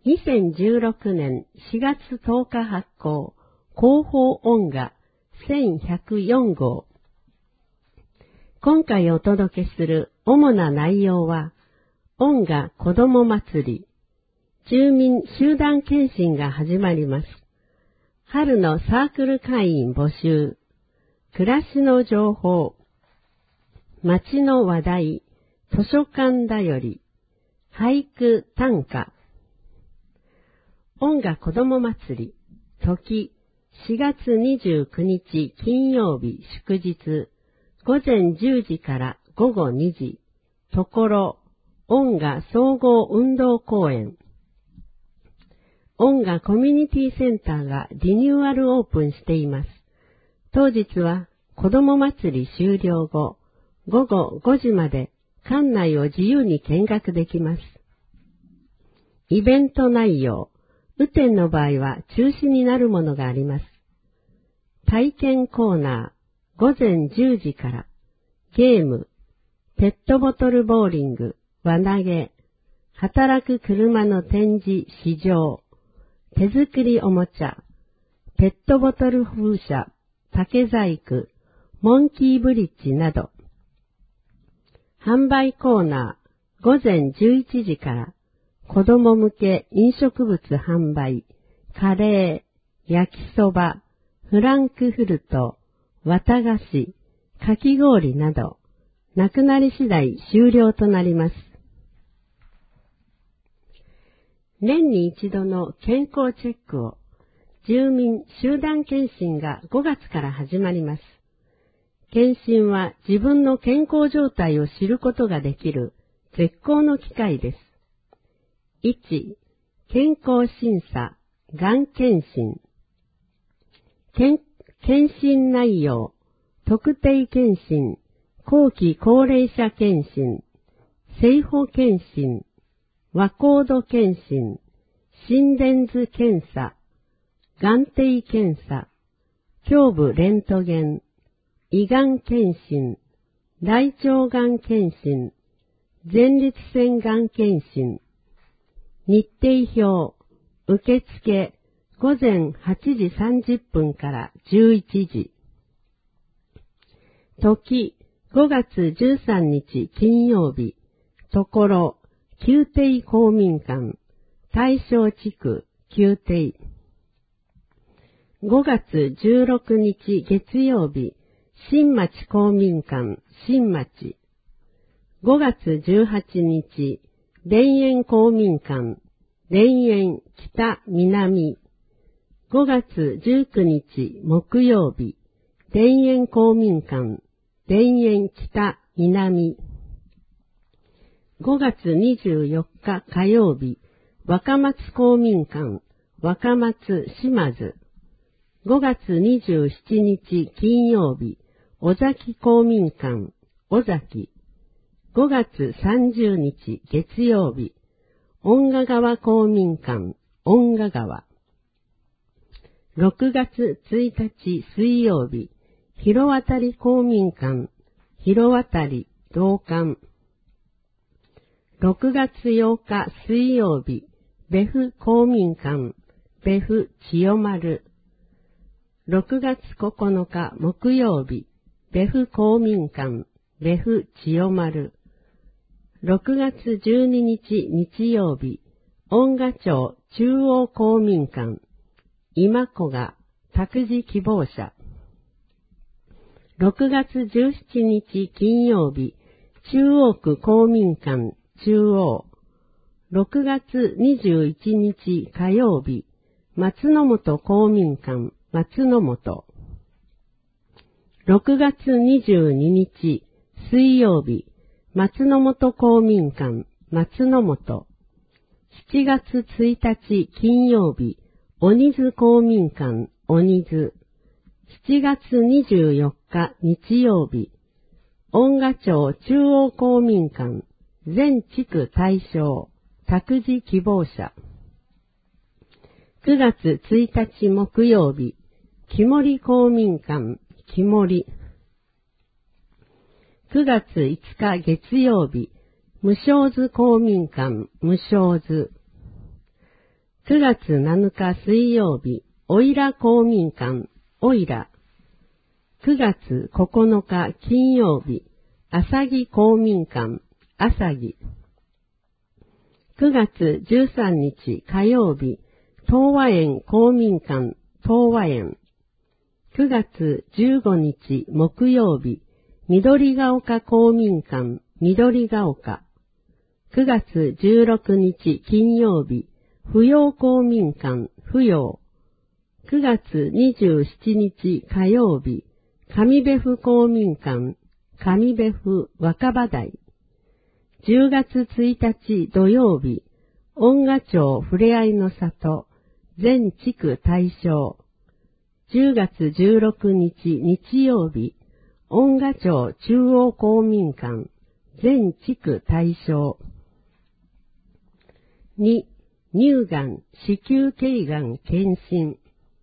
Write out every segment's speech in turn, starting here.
2016年4月10日発行、広報音画1104号。今回お届けする主な内容は、音画子ども祭り、住民集団検診が始まります。春のサークル会員募集、暮らしの情報、街の話題、図書館だより、俳句短歌、音画子ども祭り、時、4月29日金曜日祝日、午前10時から午後2時、ところ、音画総合運動公園。音画コミュニティセンターがリニューアルオープンしています。当日は子ども祭り終了後、午後5時まで館内を自由に見学できます。イベント内容、雨天の場合は中止になるものがあります。体験コーナー、午前10時から、ゲーム、ペットボトルボーリング、輪投げ、働く車の展示、試乗、手作りおもちゃ、ペットボトル風車、竹細工、モンキーブリッジなど。販売コーナー、午前11時から、子供向け飲食物販売、カレー、焼きそば、フランクフルト、綿菓子、かき氷など、なくなり次第終了となります。年に一度の健康チェックを、住民集団検診が5月から始まります。検診は自分の健康状態を知ることができる絶好の機会です。1、健康審査、がん検診。検診内容、特定検診、後期高齢者検診、生保検診、和コード検診、心電図検査、眼底検査、胸部レントゲン、胃がん検診、大腸がん検診、前立腺がん検診、日程表、受付、午前8時30分から11時。時、5月13日金曜日、ところ、宮廷公民館、大正地区、宮廷。5月16日月曜日、新町公民館、新町。5月18日、田園公民館、田園北南。5月19日木曜日、田園公民館、田園北南。5月24日火曜日、若松公民館、若松島津。5月27日金曜日、尾崎公民館、尾崎。5月30日月曜日、恩賀川公民館、恩賀川。6月1日水曜日、広渡公民館、広渡同館。6月8日水曜日、別府公民館、別府千代丸。6月9日木曜日、別府公民館、別府千代丸。6月12日日曜日、恩賀町中央公民館、今子が託児希望者。6月17日金曜日、中央区公民館、中央。6月21日火曜日、松の本公民館、松の本。6月22日水曜日、松の本公民館、松の本。7月1日金曜日、鬼津公民館、鬼津。7月24日日曜日、恩賀町中央公民館、全地区対象、託児希望者。9月1日木曜日、木森公民館、木森。9月5日月曜日、無償図公民館、無償図。 9月7日水曜日、おいら公民館、おいら。9月9日金曜日、あさぎ公民館、あさぎ。9月13日火曜日、東和園公民館、東和園。9月15日木曜日、緑が丘公民館、緑が丘。9月16日金曜日、扶養公民館、扶養。9月27日火曜日、上部府公民館、上部府若葉台。10月1日土曜日、恩賀町ふれあいの里、全地区対象。10月16日日曜日、恩賀町中央公民館、全地区対象。2、乳がん、子宮頸がん検診。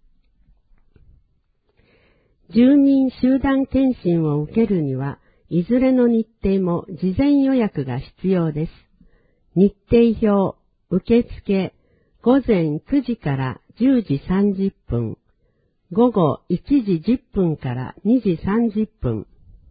住民集団検診を受けるには、いずれの日程も事前予約が必要です。日程表、受付、午前9時から10時30分、午後1時10分から2時30分。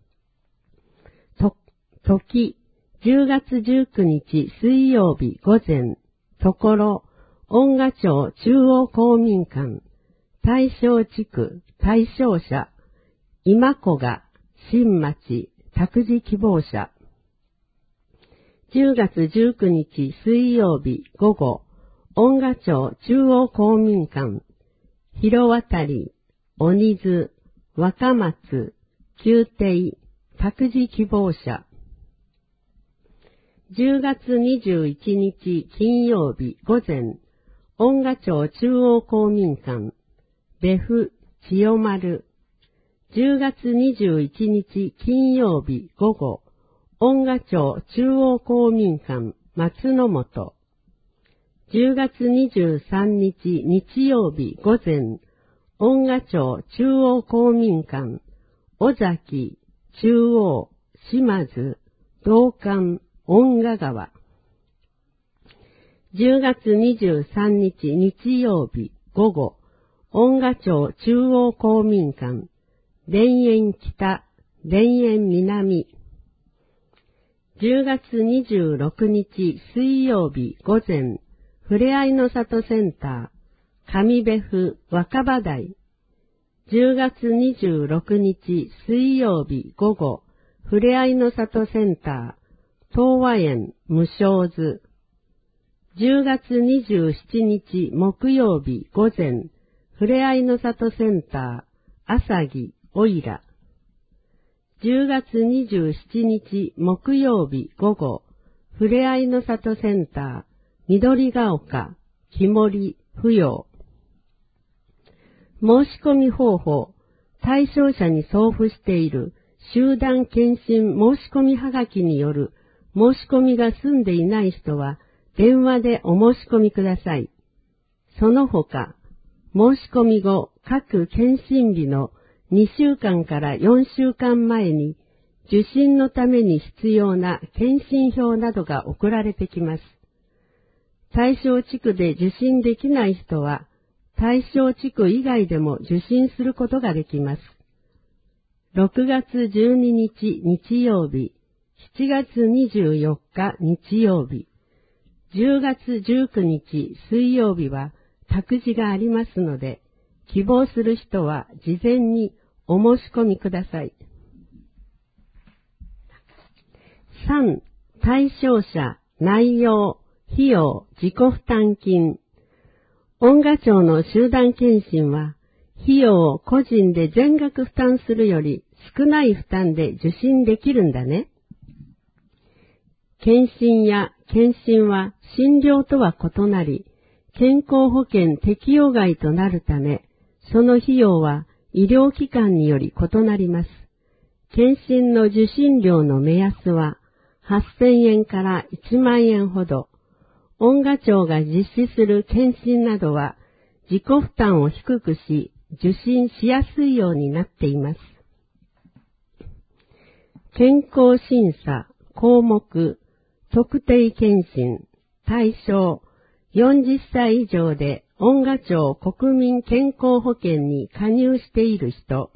時、10月19日水曜日午前、ところ、恩賀町中央公民館、対象地区、対象者、今古賀、新町、託児希望者。10月19日水曜日午後、恩賀町中央公民館、広渡り、鬼津、若松、宮廷、託児希望者。10月21日金曜日午前、恩賀町中央公民館、別府、千代丸。10月21日金曜日午後、恩賀町中央公民館、松の本。10月23日日曜日午前、恩賀町中央公民館、尾崎、中央、島津、道館、恩賀川。10月23日日曜日午後、恩賀町中央公民館、田園北、田園南。10月26日水曜日午前、ふれあいの里センター、上部府若葉台。10月26日水曜日午後、ふれあいの里センター、東和園無償図。10月27日木曜日午前、ふれあいの里センター、あさぎ、おいら。10月27日木曜日午後、ふれあいの里センター、緑が丘、木森、扶養。申し込み方法、対象者に送付している集団検診申し込みはがきによる申し込みが済んでいない人は電話でお申し込みください。その他、申し込み後各検診日の2週間から4週間前に受診のために必要な検診票などが送られてきます。対象地区で受診できない人は対象地区以外でも受診することができます。6月12日日曜日、7月24日日曜日、10月19日水曜日は託児がありますので、希望する人は事前にお申し込みください。3、対象者、内容、費用、自己負担金。恩賀町の集団検診は、費用を個人で全額負担するより少ない負担で受診できるんだね。検診や検診は診療とは異なり、健康保険適用外となるため、その費用は医療機関により異なります。検診の受診料の目安は8000円から1万円ほど。恩賀町が実施する検診などは自己負担を低くし、受診しやすいようになっています。健康審査、項目、特定検診、対象、 40歳以上で恩賀町国民健康保険に加入している人、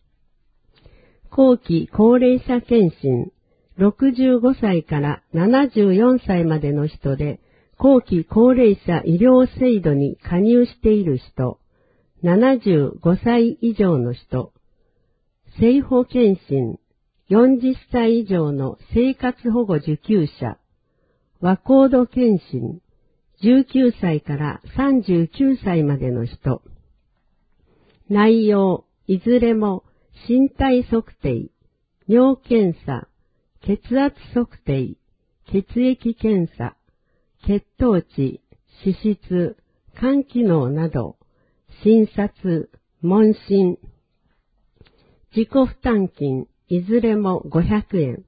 後期高齢者健診、65歳から74歳までの人で、後期高齢者医療制度に加入している人、75歳以上の人、生保健診、40歳以上の生活保護受給者、和コード健診、19歳から39歳までの人、内容、いずれも身体測定、尿検査、血圧測定、血液検査、血糖値、脂質、肝機能など、診察、問診、自己負担金、いずれも500円。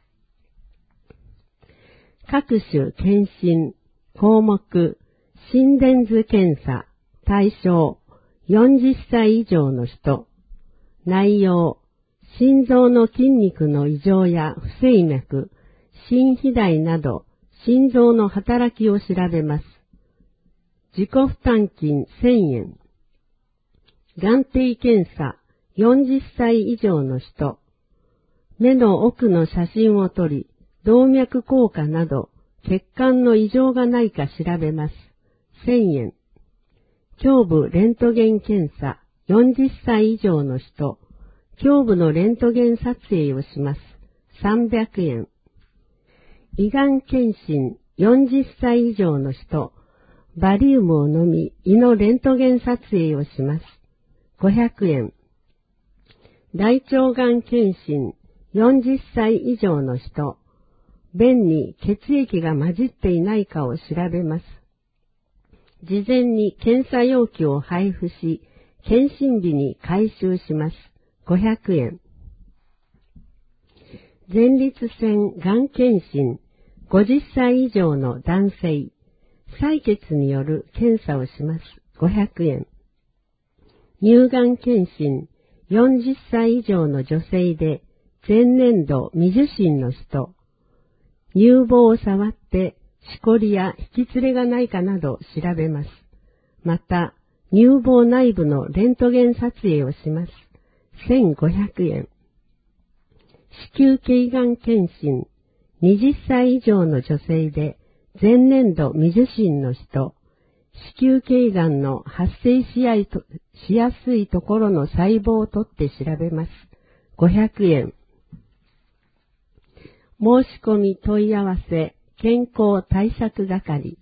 各種検診、項目、心電図検査、対象、40歳以上の人、内容、心臓の筋肉の異常や不整脈、心肥大など、心臓の働きを調べます。自己負担金1000円。眼底検査、40歳以上の人、目の奥の写真を撮り、動脈硬化など、血管の異常がないか調べます。1000円。胸部レントゲン検査、40歳以上の人、胸部のレントゲン撮影をします。300円。胃がん検診、40歳以上の人、バリウムを飲み、胃のレントゲン撮影をします。500円。大腸がん検診、40歳以上の人、便に血液が混じっていないかを調べます。事前に検査容器を配布し、検診日に回収します。500円。前立腺がん検診、50歳以上の男性、採血による検査をします。500円。乳がん検診、40歳以上の女性で、前年度未受診の人、乳房を触ってしこりや引き連れがないかなど調べます。また、乳房内部のレントゲン撮影をします。1500円。子宮頸がん検診、20歳以上の女性で、前年度未受診の人、子宮頸がんの発生しやすいところの細胞を取って調べます。500円。申し込み問い合わせ、健康対策係。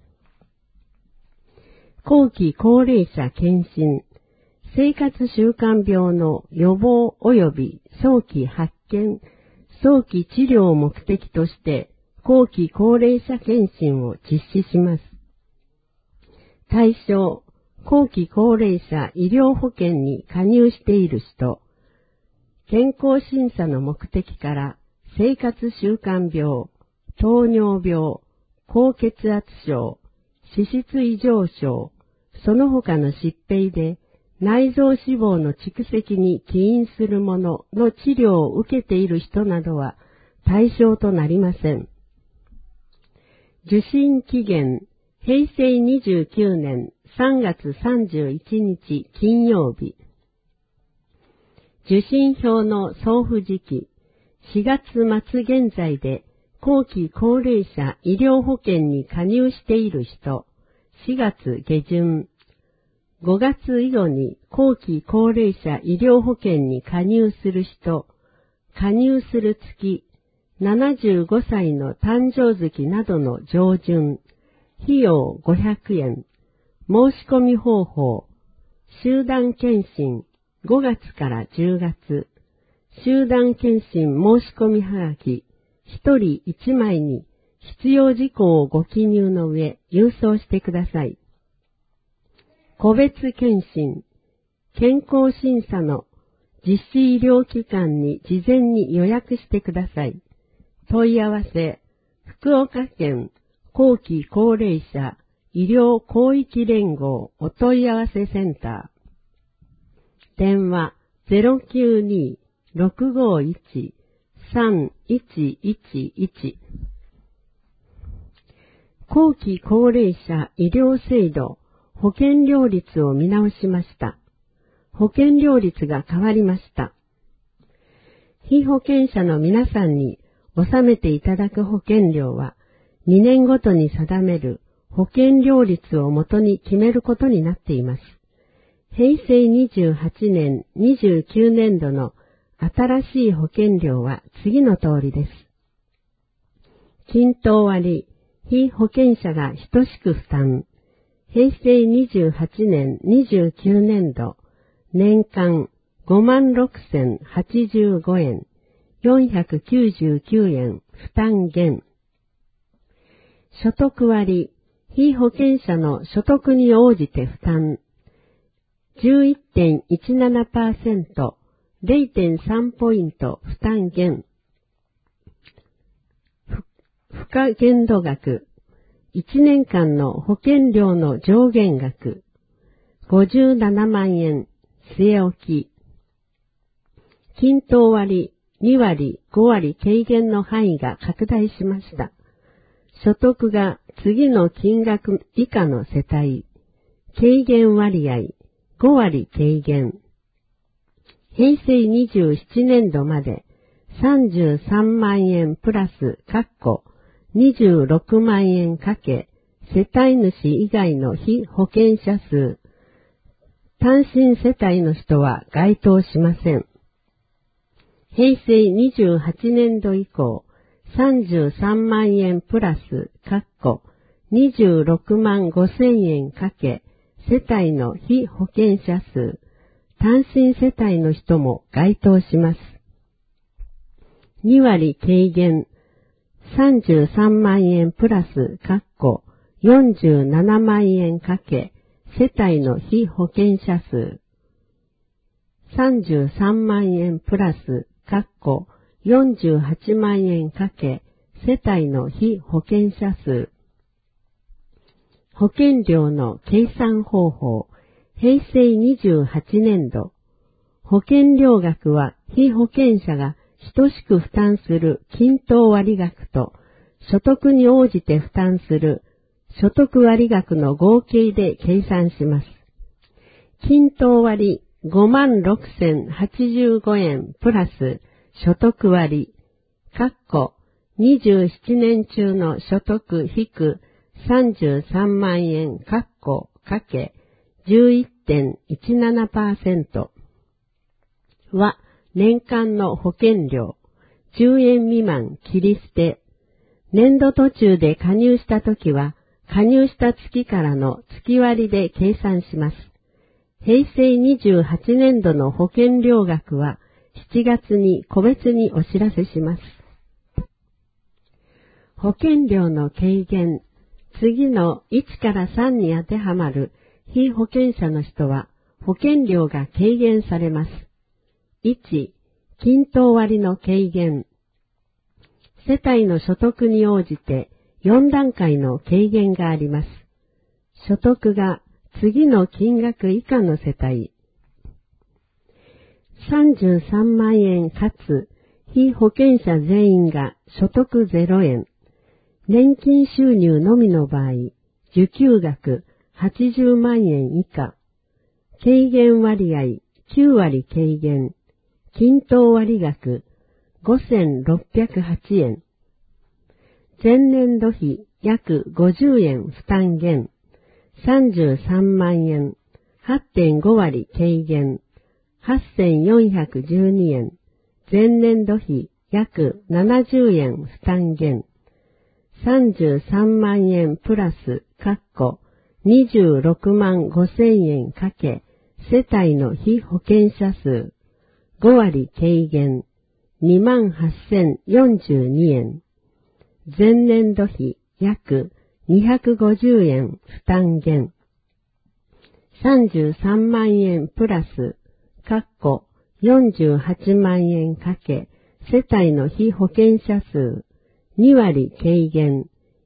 後期高齢者検診、生活習慣病の予防及び早期発見、早期治療を目的として、後期高齢者検診を実施します。対象、後期高齢者医療保険に加入している人、健康審査の目的から生活習慣病、糖尿病、高血圧症、脂質異常症、その他の疾病で内臓脂肪の蓄積に起因するものの治療を受けている人などは対象となりません。受診期限、平成29年3月31日金曜日。受診票の送付時期、4月末現在で後期高齢者医療保険に加入している人、4月下旬。5月以後に後期高齢者医療保険に加入する人、加入する月、75歳の誕生月などの上旬、費用500円、申し込み方法、集団検診、5月から10月、集団検診申し込みはがき、1人1枚に必要事項をご記入の上、郵送してください。個別検診、健康審査の実施医療機関に事前に予約してください。問い合わせ、福岡県後期高齢者医療広域連合お問い合わせセンター。電話 092-651-3111。 後期高齢者医療制度保険料率を見直しました。保険料率が変わりました。被保険者の皆さんに納めていただく保険料は2年ごとに定める保険料率をもとに決めることになっています。平成28年29年度の新しい保険料は次の通りです。均等割、被保険者が等しく負担。平成28年29年度、年間56,085円、499円負担減。所得割、被保険者の所得に応じて負担。11.17%、0.3 ポイント負担減。付加限度額、1年間の保険料の上限額、57万円、据え置き。均等割、2割、5割軽減の範囲が拡大しました。所得が次の金額以下の世帯、軽減割合、5割軽減。平成27年度まで33万円プラス26万円かけ世帯主以外の被保険者数、単身世帯の人は該当しません。平成28年度以降、33万円プラス26万5千円かけ世帯の被保険者数、単身世帯の人も該当します。2割軽減、33万円プラス47万円かけ世帯の被保険者数、33万円プラス48万円かけ世帯の被保険者数。保険料の計算方法、平成28年度。保険料額は被保険者が等しく負担する均等割額と所得に応じて負担する所得割額の合計で計算します。均等割56,085円プラス所得割、27年中の所得引く33万円かけ 11.17% は年間の保険料10円未満切り捨て。年度途中で加入したときは加入した月からの月割で計算します。平成28年度の保険料額は7月に個別にお知らせします。保険料の軽減、次の1から3に当てはまる被保険者の人は保険料が軽減されます。1、均等割の軽減。世帯の所得に応じて4段階の軽減があります。所得が次の金額以下の世帯。33万円かつ被保険者全員が所得0円。年金収入のみの場合、受給額80万円以下。軽減割合9割軽減。均等割額5,608円。前年度比約50円負担減。33万円。8.5 割軽減。8,412円。前年度比約70円負担減。33万円プラス26万5千円かけ世帯の被保険者数5割軽減 28,042 円。前年度比約250円負担減。33万円プラス48万円かけ世帯の被保険者数2割軽減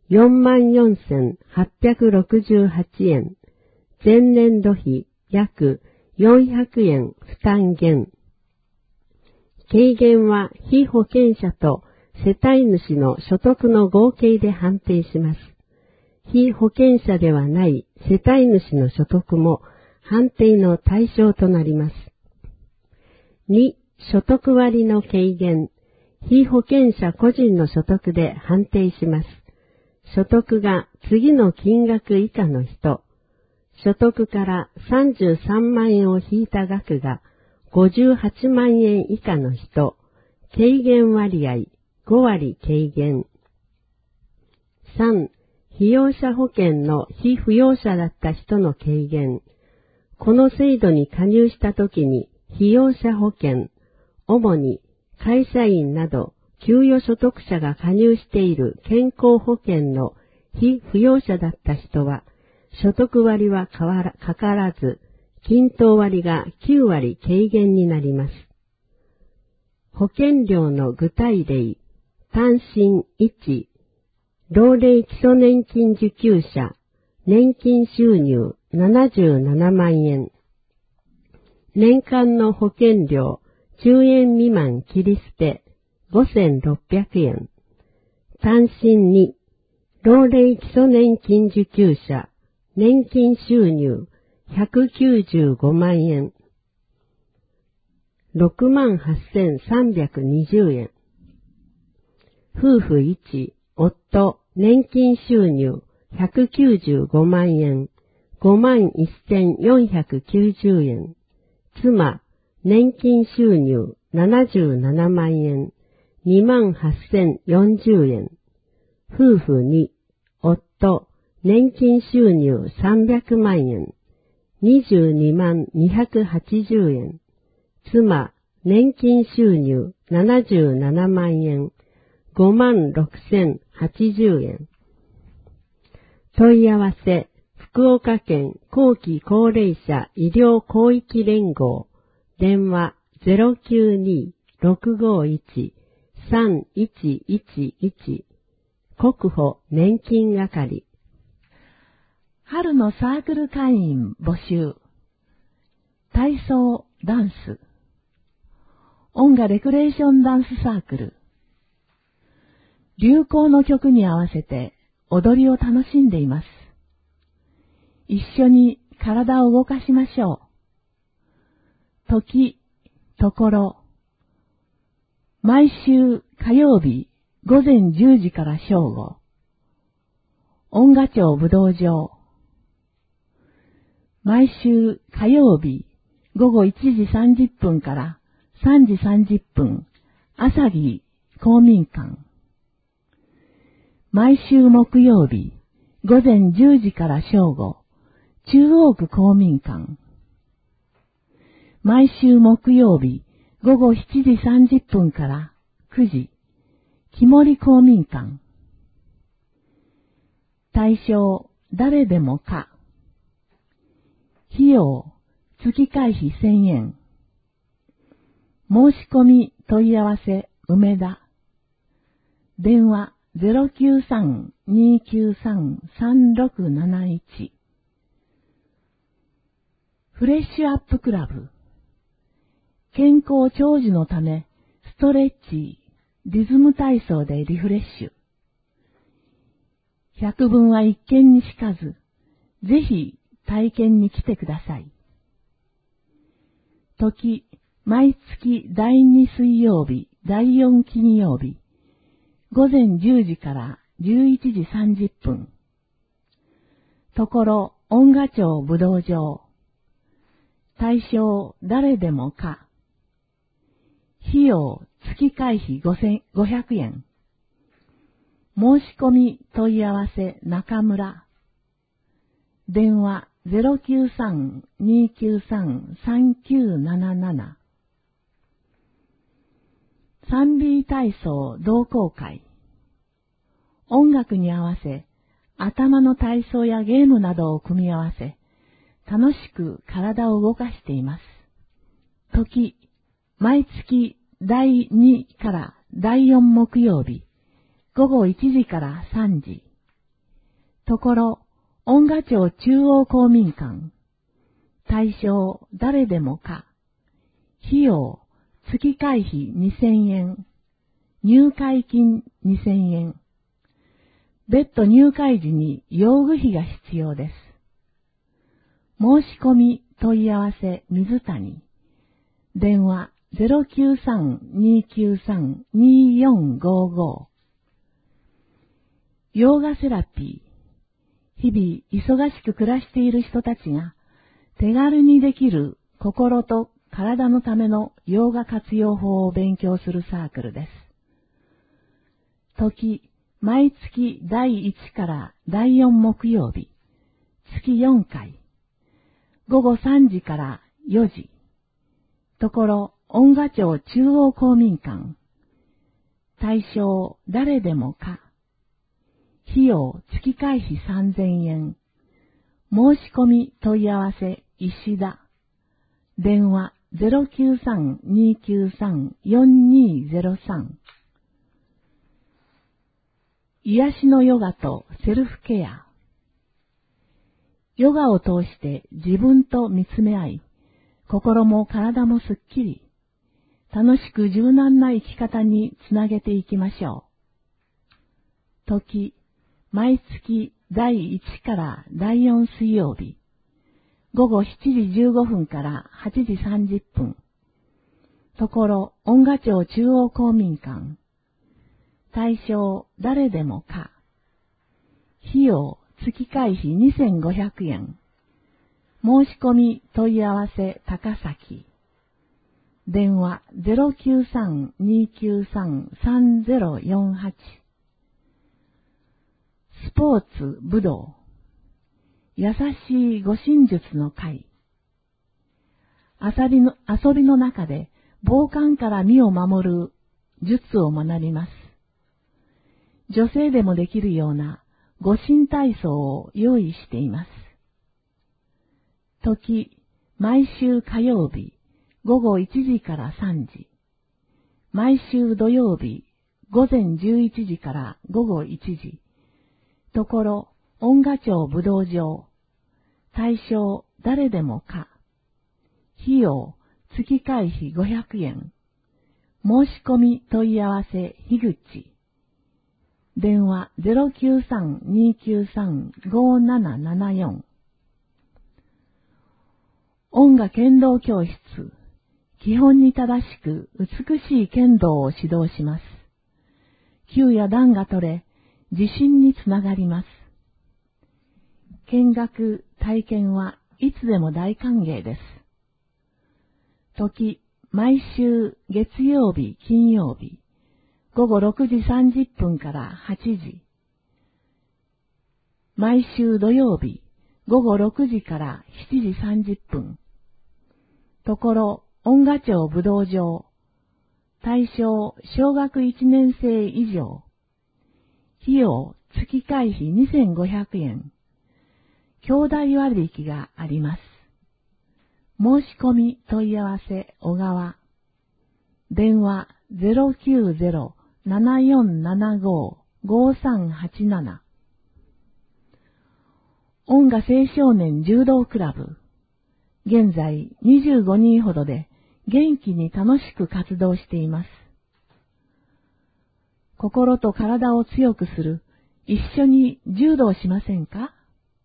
44,868 円。前年度比約400円負担減。軽減は被保険者と世帯主の所得の合計で判定します。 被保険者ではない世帯主の所得も判定の対象となります。2、所得割の軽減。被保険者個人の所得で判定します。所得が次の金額以下の人、所得から33万円を引いた額が58万円以下の人、軽減割合5割軽減。3、被用者保険の被扶養者だった人の軽減。この制度に加入したときに被用者保険、主に会社員など給与所得者が加入している健康保険の被扶養者だった人は、所得割はかからず、均等割が9割軽減になります。保険料の具体例、単身1、老齢基礎年金受給者、年金収入77万円。年間の保険料10円未満切り捨て5600円。単身2、老齢基礎年金受給者、年金収入195万円。68,320円。夫婦1、夫、年金収入195万円。51,490円。妻、年金収入77万円。28,040円。夫婦2、夫、年金収入300万円。22,280円。妻、年金収入77万円。56,080円。問い合わせ、福岡県後期高齢者医療広域連合、電話 092-651-3111 国保年金係。 春のサークル会員募集。体操、ダンス。音楽レクレーションダンスサークル。流行の曲に合わせて踊りを楽しんでいます。一緒に体を動かしましょう。時、ところ。毎週火曜日午前10時から正午。音楽町武道場。毎週火曜日午後1時30分から3時30分、朝日公民館。毎週木曜日午前10時から正午、中央区公民館。毎週木曜日午後7時30分から9時、木森公民館。対象、誰でもか。費用、月会費1000円。申し込み問い合わせ、梅田。電話 093-293-3671。フレッシュアップクラブ。健康長寿のため、ストレッチ、リズム体操でリフレッシュ。百聞は一見にしかず、ぜひ体験に来てください。時、毎月第2水曜日、第4金曜日、午前10時から11時30分。ところ、音楽町武道場。対象、誰でもか。費用、月会費500円。申し込み問い合わせ中村。電話 093-293-3977。3B 体操同好会。音楽に合わせ、頭の体操やゲームなどを組み合わせ、楽しく体を動かしています。時、毎月第2から第4木曜日、午後1時から3時。ところ、音楽町中央公民館。対象、誰でもか。費用、月会費2000円。入会金2000円。 別途入会時に用具費が必要です。申し込み問い合わせ水谷。電話093-293-2455。ヨガセラピー。日々忙しく暮らしている人たちが手軽にできる心と体のためのヨガ活用法を勉強するサークルです。時、毎月第1から第4木曜日、月4回、午後3時から4時、ところ、恩賀町中央公民館、対象誰でもか、費用月会費3000円、申し込み問い合わせ石田、電話093-293-4203。癒しのヨガとセルフケア。ヨガを通して自分と見つめ合い、心も体もすっきり、楽しく柔軟な生き方につなげていきましょう。時、毎月第1から第4水曜日、午後7時15分から8時30分、ところ、恩賀町中央公民館、対象誰でもか、費用月会費2500円、申し込み問い合わせ高崎、電話093-293-3048。スポーツ武道、優しい護身術の会。遊びの中で暴漢から身を守る術を学びます。女性でもできるような護身体操を用意しています。時、毎週火曜日午後1時から3時、毎週土曜日午前11時から午後1時、ところ、恩賀町武道場、対象誰でもか、費用月会費500円、申し込み問い合わせ樋口、電話093-293-5774。恩賀剣道教室、基本に正しく美しい剣道を指導します。級や段が取れ、自信につながります。見学、体験はいつでも大歓迎です。時、毎週月曜日、金曜日、午後6時30分から8時。毎週土曜日、午後6時から7時30分。ところ、恩賀町武道場。対象、小学1年生以上。費用、月会費2500円。兄弟割引があります。申し込み問い合わせ小川。電話090-7475-5387。恩賀青少年柔道クラブ。現在25人ほどで元気に楽しく活動しています。心と体を強くする、一緒に柔道しませんか？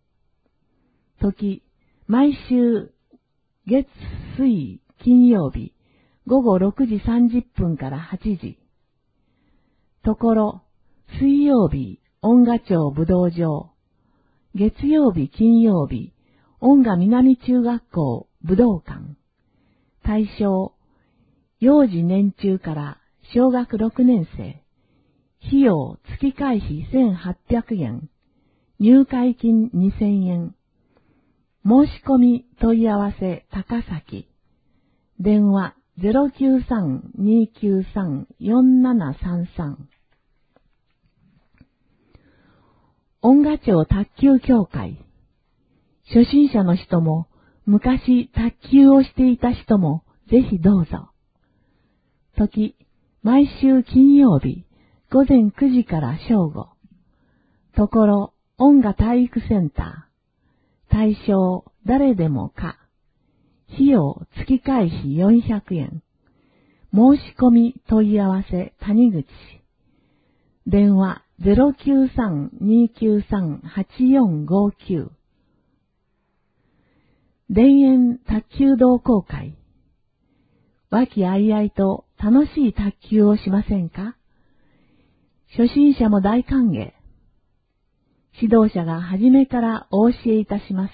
時、毎週月水金曜日午後6時30分から8時。ところ、水曜日恩賀町武道場。月曜日金曜日恩賀南中学校武道館。対象、幼児年中から小学6年生。費用月会費1800円。入会金2000円。申し込み問い合わせ高崎。電話093-293-4733。恩賀町卓球協会。初心者の人も、昔卓球をしていた人も、ぜひどうぞ。時、毎週金曜日、午前9時から正午。ところ、恩賀体育センター。対象、誰でもか。費用、月会費400円。申し込み問い合わせ谷口。電話 093-293-8459。田園卓球同好会。和気あいあいと楽しい卓球をしませんか？初心者も大歓迎。指導者が初めからお教えいたします。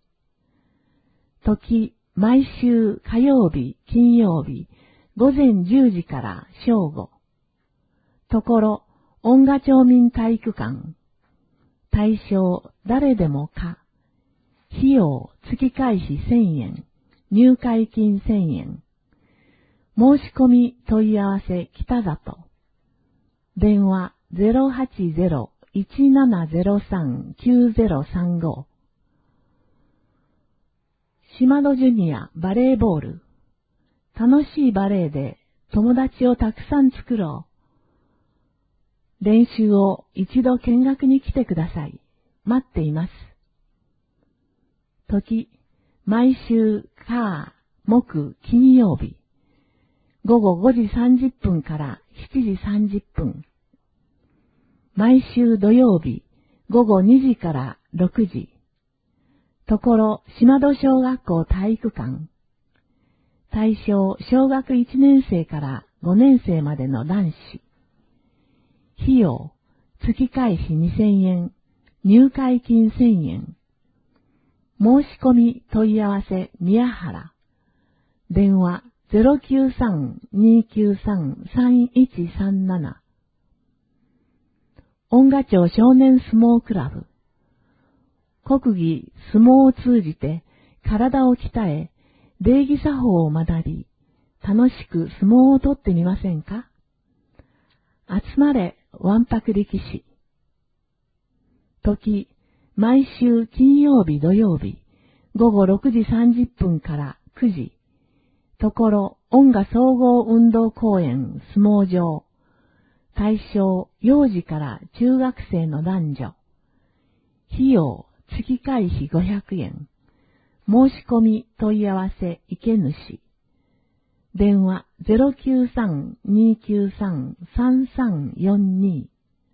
時、毎週火曜日、金曜日、午前10時から正午。ところ、恩賀町民体育館。対象、誰でもか。費用、月会費1000円。入会金1000円。申し込み問い合わせ北里。電話080-1703-9035。島戸ジュニアバレーボール。楽しいバレーで友達をたくさん作ろう。練習を一度見学に来てください。待っています。時、毎週火、木、金曜日。午後5時30分から7時30分。毎週土曜日、午後2時から6時。ところ、島戸小学校体育館。対象、小学1年生から5年生までの男子。費用、月会費2000円、入会金1000円。申し込み問い合わせ宮原。電話093-293-3137。恩賀町少年相撲クラブ。国技相撲を通じて体を鍛え、礼儀作法を学び、楽しく相撲を取ってみませんか？集まれ、わんぱく力士。時、毎週金曜日土曜日、午後6時30分から9時。ところ、恩賀総合運動公園相撲場。対象、幼児から中学生の男女。費用、月会費500円。申し込み問い合わせ池主。電話093-293-3342。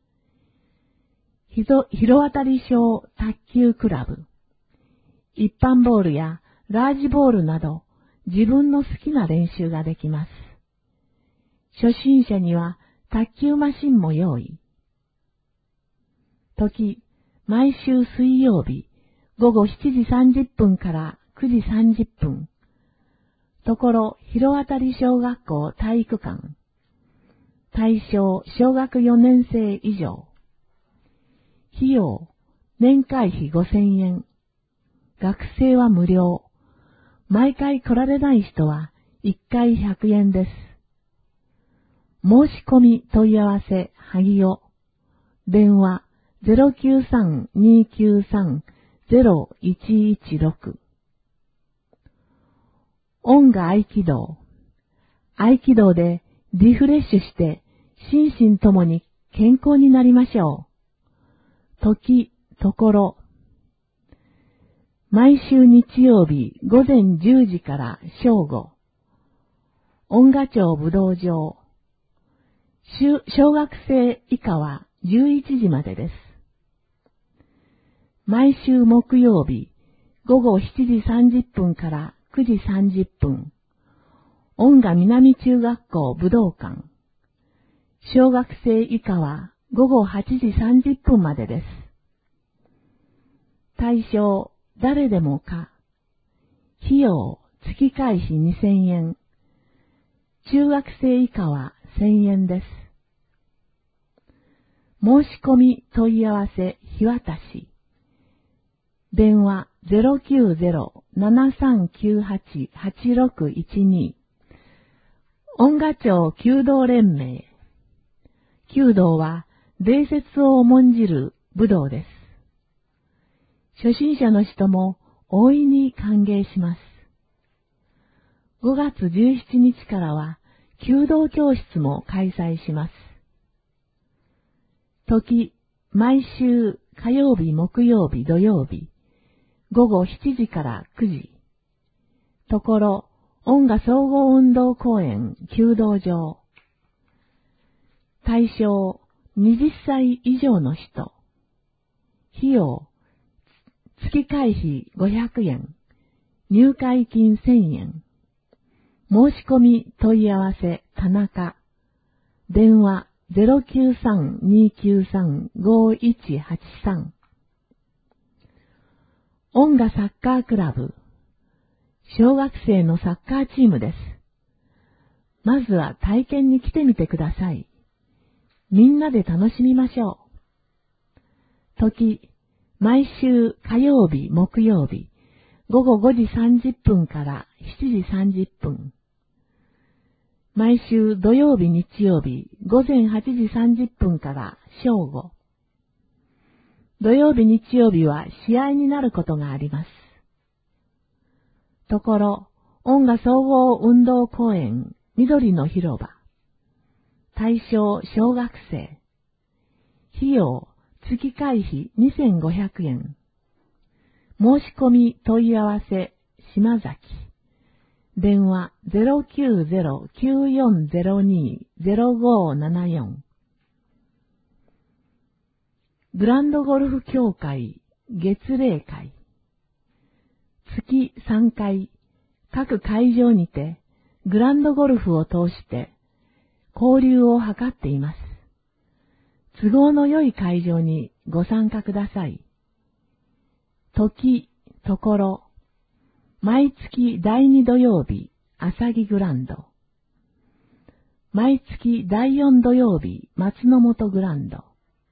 広渡小卓球クラブ。一般ボールやラージボールなど自分の好きな練習ができます。初心者には卓球マシンも用意。時、毎週水曜日、午後7時30分から9時30分。ところ、広渡小学校体育館。対象、小学4年生以上。費用、年会費5000円。学生は無料。毎回来られない人は1回100円です。申し込み問い合わせ、萩尾。電話093-293-0116。恩賀合気道。合気道でリフレッシュして心身ともに健康になりましょう。時、ところ。毎週日曜日午前10時から正午。恩賀町武道場。小学生以下は11時までです。毎週木曜日午後7時30分から9時30分。恩賀南中学校武道館。小学生以下は午後8時30分までです。対象、誰でもか。費用、月会費2000円。中学生以下は1000円です。申し込み問い合わせ日渡し。電話090-7398-8612。恩賀町弓道連盟。弓道は礼節を重んじる武道です。初心者の人も大いに歓迎します。5月17日からは弓道教室も開催します。時、毎週火曜日、木曜日、土曜日、午後7時から9時。ところ、恩賀総合運動公園弓道場。対象、 20歳以上の人。費用、月会費500円。入会金1000円。申し込み問い合わせ田中。電話093-293-5183。音楽サッカークラブ。小学生のサッカーチームです。まずは体験に来てみてください。みんなで楽しみましょう。時、毎週火曜日、木曜日、午後5時30分から7時30分。毎週土曜日、日曜日、午前8時30分から正午。土曜日、日曜日は試合になることがあります。ところ、音楽総合運動公園、緑の広場。対象小学生。費用、月会費2500円。申し込み問い合わせ、島崎。電話090-9402-0574。グランドゴルフ協会月例会。月3回、各会場にて、グランドゴルフを通して、交流を図っています。都合の良い会場にご参加ください。時、ところ、毎月第2土曜日、朝木グランド。毎月第4土曜日、松の本グランド。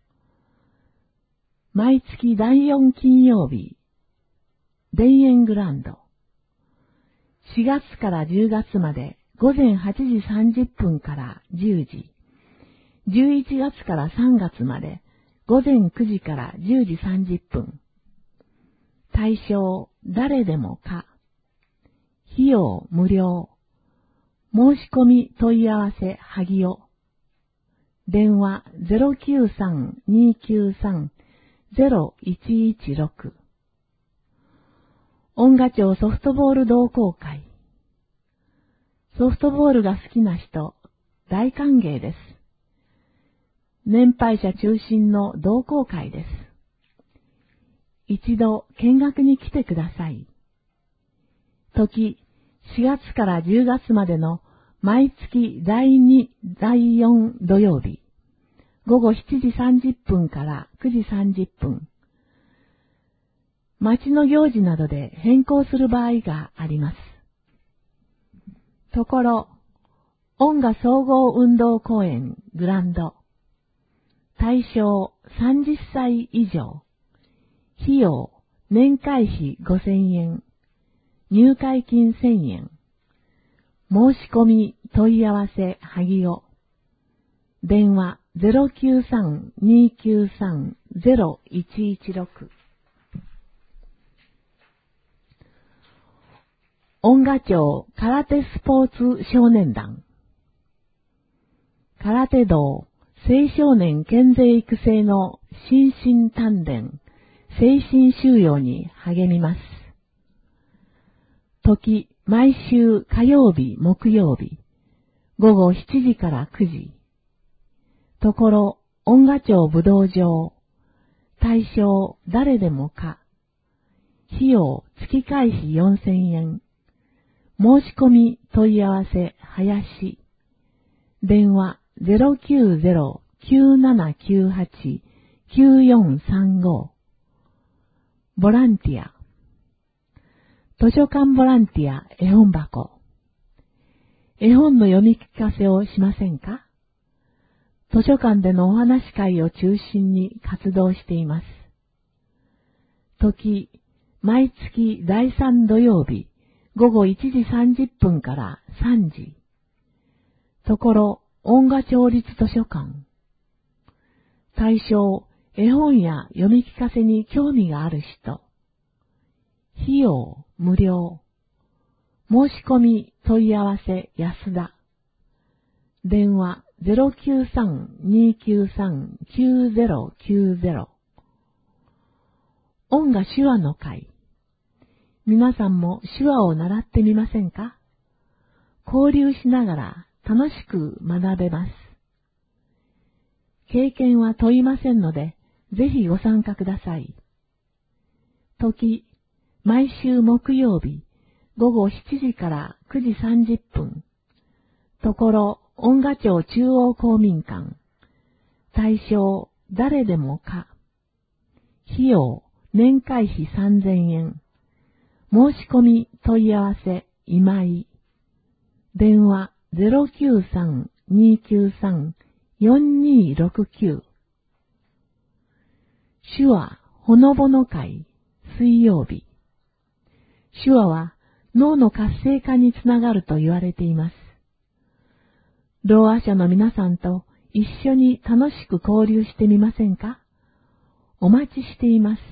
毎月第4金曜日、田園グランド。4月から10月まで午前8時30分から10時。11月から3月まで午前9時から10時30分。対象、誰でもか。費用、無料。申し込み問い合わせ、萩尾。電話093-293-0116。音楽町ソフトボール同好会。ソフトボールが好きな人、大歓迎です。年配者中心の同好会です。一度見学に来てください。時、4月から10月までの毎月第2、第4土曜日、午後7時30分から9時30分。町の行事などで変更する場合があります。ところ、音楽総合運動公園グランド。対象30歳以上。費用、年会費5000円。入会金1000円。申し込み問い合わせ萩尾。電話093-293-0116。音楽町空手スポーツ少年団。空手道青少年健全育成の心身鍛錬、精神修養に励みます。時、毎週火曜日、木曜日、午後7時から9時。ところ、音楽町武道場。対象、誰でもか。費用、月会費4000円。申し込み問い合わせ、林。電話090-9798-9435。ボランティア。図書館ボランティア絵本箱。絵本の読み聞かせをしませんか？図書館でのお話し会を中心に活動しています。時、毎月第3土曜日、午後1時30分から3時。ところ、音楽町立図書館。対象、絵本や読み聞かせに興味がある人。費用、無料。申し込み問い合わせ安田。電話093-293-9090。音楽手話の会。皆さんも手話を習ってみませんか？交流しながら楽しく学べます。 経験は問いませんので、ぜひご参加ください。時、毎週木曜日、午後7時から9時30分。ところ、恩賀町中央公民館。対象、誰でもか。費用、年会費3000円。申し込み、問い合わせ、今井。電話、093-293-4269。手話、ほのぼの会、水曜日。手話は脳の活性化につながると言われています。ろうあ者の皆さんと一緒に楽しく交流してみませんか？お待ちしています。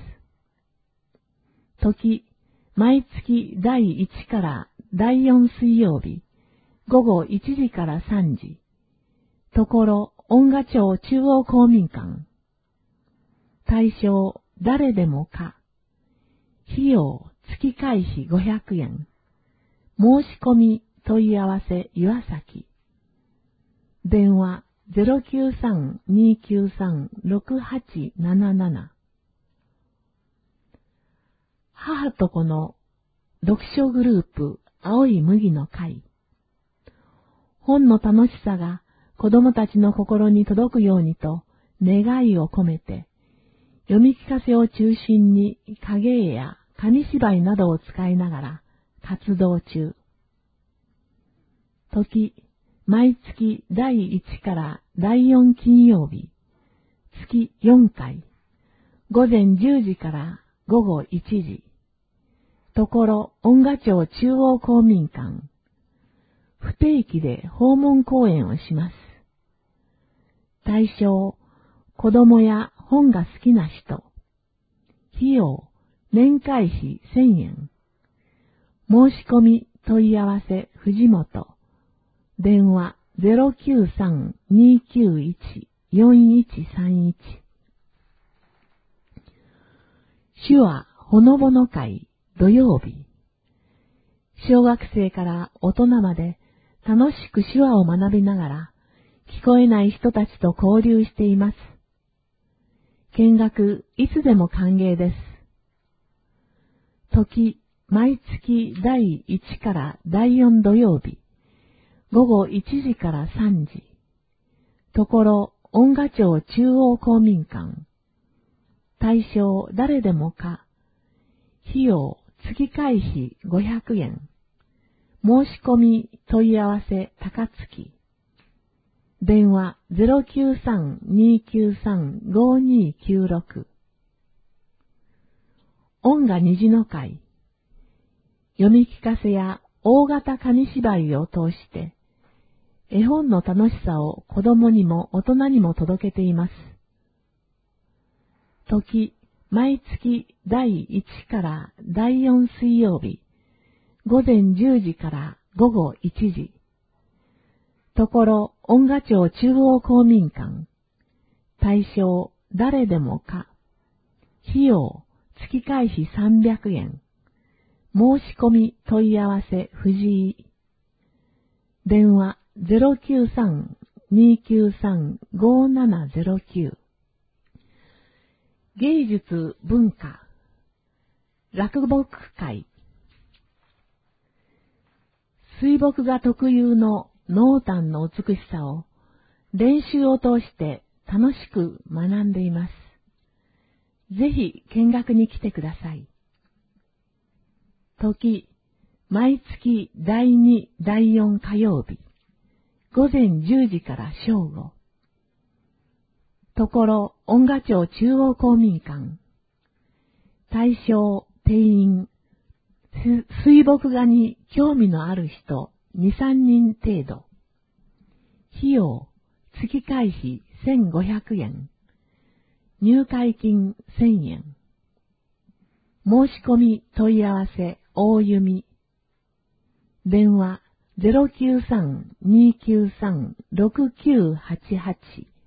時、毎月第1から第4水曜日、午後1時から3時。ところ、恩賀町中央公民館。対象、誰でもか。費用、月会費500円。申し込み、問い合わせ、岩崎。電話、093-293-6877。母と子の読書グループ、青い麦の会。本の楽しさが子供たちの心に届くようにと願いを込めて、読み聞かせを中心に影絵や紙芝居などを使いながら活動中。時、毎月第1から第4金曜日、月4回、午前10時から午後1時。ところ、恩賀町中央公民館。不定期で訪問講演をします。対象、子供や本が好きな人。費用、年会費1000円。申し込み、問い合わせ、藤本。電話、093-291-4131。手話、ほのぼの会、土曜日。小学生から大人まで楽しく手話を学びながら、聞こえない人たちと交流しています。見学、いつでも歓迎です。時、毎月第1から第4土曜日、午後1時から3時。ところ、恩賀町中央公民館。対象、誰でもか。費用、月会費500円。申し込み、問い合わせ、高槻。電話、093-293-5296。音が虹の会。読み聞かせや大型紙芝居を通して、絵本の楽しさを子供にも大人にも届けています。時、毎月第1から第4水曜日、午前10時から午後1時。ところ、恩賀町中央公民館。対象、誰でもか。費用、月会費300円。申し込み、問い合わせ、藤井。電話、093-293-5709。芸術文化。落木会。水墨画特有の濃淡の美しさを練習を通して楽しく学んでいます。ぜひ見学に来てください。時、毎月第2、第4火曜日、午前10時から正午。ところ、恩賀町中央公民館。対象、定員、水墨画に興味のある人2、3人程度。費用、月会費1500円。入会金1000円。申し込み問い合わせ大弓。電話093-293-6988。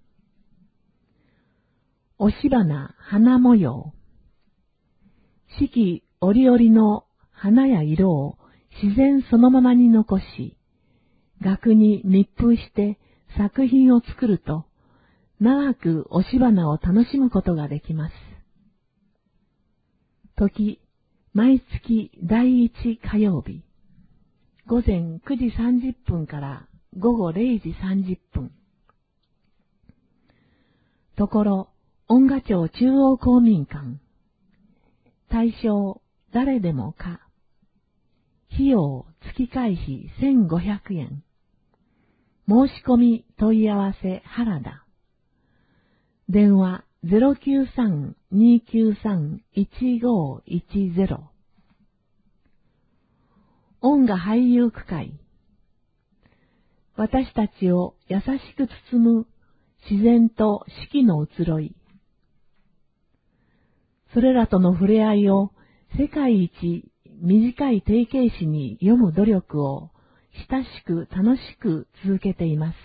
押し花花模様。四季折々の花や色を自然そのままに残し、額に密封して作品を作ると、 長く押し花を楽しむことができます。時、毎月第1火曜日、午前9時30分から午後0時30分。ところ、恩賀町中央公民館。対象、誰でもか。費用、月会費1500円。申し込み問い合わせ原田。電話093-293-1510。恩賀俳優区会。私たちを優しく包む自然と四季の移ろい。それらとの触れ合いを世界一短い定型詩に読む努力を親しく楽しく続けています。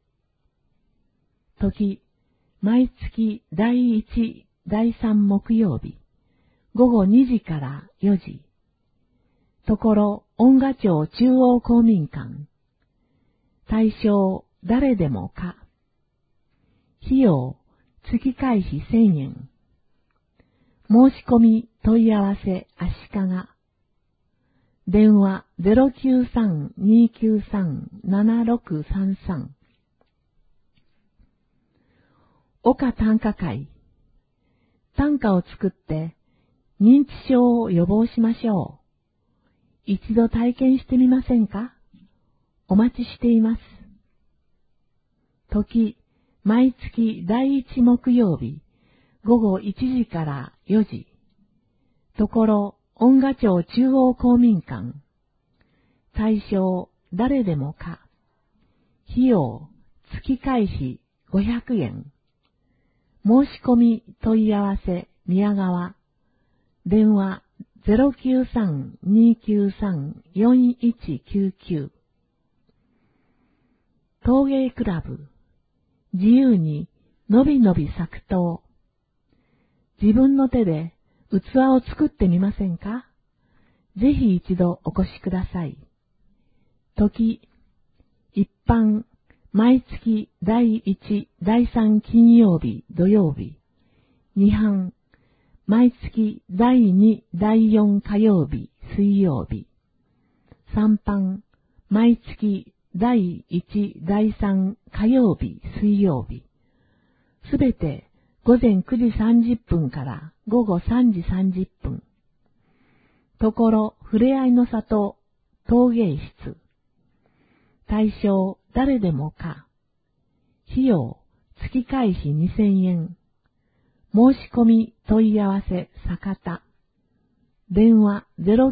時、毎月第1、第3木曜日、午後2時から4時。ところ、恩賀町中央公民館。対象、誰でもか。費用、月会費1000円。申し込み問い合わせ足利。電話093-293-7633。岡短歌会。短歌を作って認知症を予防しましょう。一度体験してみませんか？お待ちしています。時、毎月第1木曜日、午後1時から4時。ところ、恩賀町中央公民館。対象、誰でもか。費用、月会費500円。申し込み問い合わせ宮川。電話093-293-4199。陶芸クラブ。自由にのびのび作陶。自分の手で器を作ってみませんか？ぜひ一度お越しください。時、一般、毎月第1、第3金曜日、土曜日。二班、毎月第2、第4火曜日、水曜日。三班、毎月第1、第3火曜日、水曜日。すべて午前9時30分から午後3時30分。ところ、ふれあいの里、陶芸室。対象、誰でもか。費用、月会費2000円。申し込み問い合わせ酒田。電話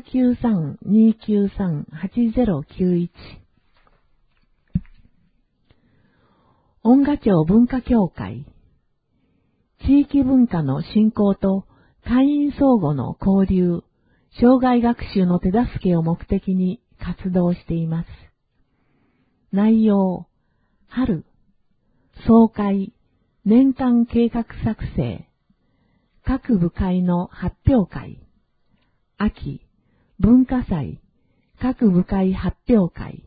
093-293-8091。恩賀町文化協会。地域文化の振興と会員相互の交流、生涯学習の手助けを目的に活動しています。内容、春、総会、年間計画作成、各部会の発表会、秋、文化祭、各部会発表会。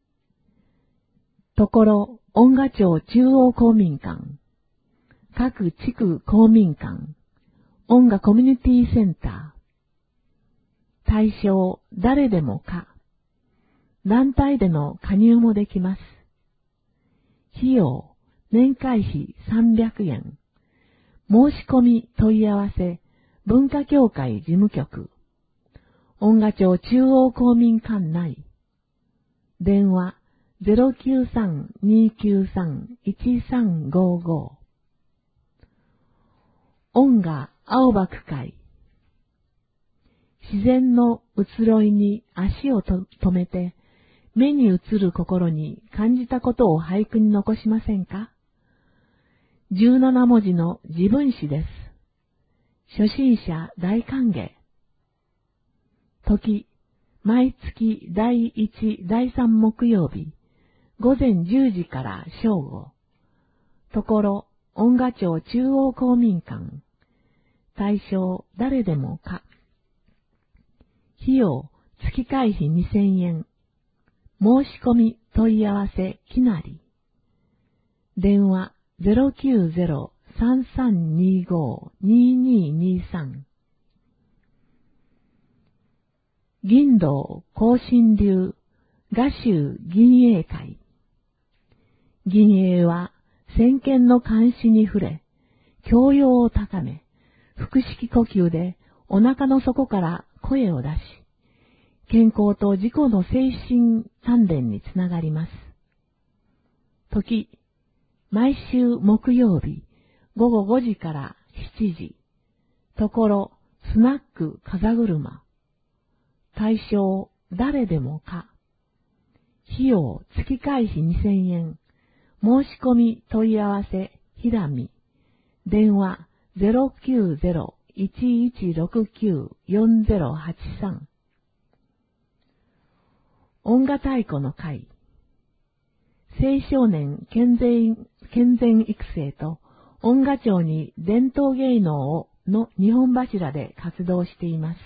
ところ、恩賀町中央公民館、各地区公民館、恩賀コミュニティセンター。対象、誰でもか。団体での加入もできます。費用、年会費300円。申し込み問い合わせ、文化協会事務局。恩賀町中央公民館内。電話093-293-1355。恩賀青葉区会。自然の移ろいに足を止めて、目に映る心に感じたことを俳句に残しませんか？17文字の自分詩です。初心者大歓迎。時、毎月第1、第3木曜日、午前10時から正午。ところ、恩賀町中央公民館。対象、誰でもか。費用、月会費2000円。申し込み問い合わせきなり。電話 090-3325-2223。銀道興信流画集銀英会。銀英は先見の監視に触れ、教養を高め、腹式呼吸でお腹の底から声を出し、健康と自己の精神鍛錬につながります。時、毎週木曜日午後5時から7時、ところスナック風車。対象誰でもか。費用月会費2000円。申し込み問い合わせひらみ。電話090-1169-4083。音楽太鼓の会。青少年健全育成と音楽町に伝統芸能の2本柱で活動しています。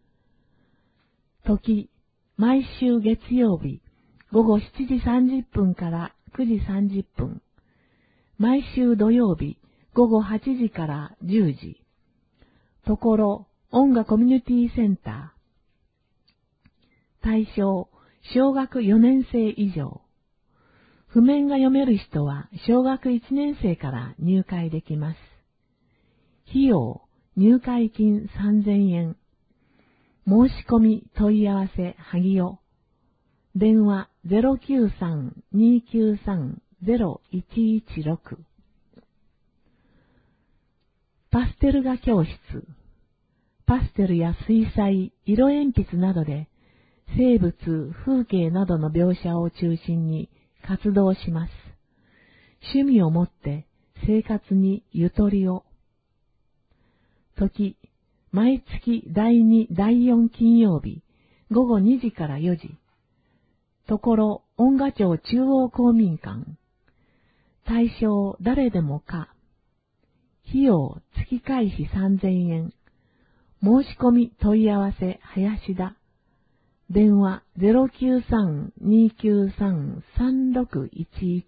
時、毎週月曜日午後7時30分から9時30分。毎週土曜日午後8時から10時。ところ音楽コミュニティセンター。対象、小学4年生以上。譜面が読める人は小学1年生から入会できます。費用、入会金3000円。申し込み問い合わせはぎよ。電話093-293-0116。パステル画教室。パステルや水彩、色鉛筆などで生物、風景などの描写を中心に活動します。趣味を持って生活にゆとりを。時、毎月第2、第4金曜日、午後2時から4時。ところ、音楽町中央公民館。対象、誰でもか。費用、月会費3000円。申し込み問い合わせ、林田。電話093-293-3611。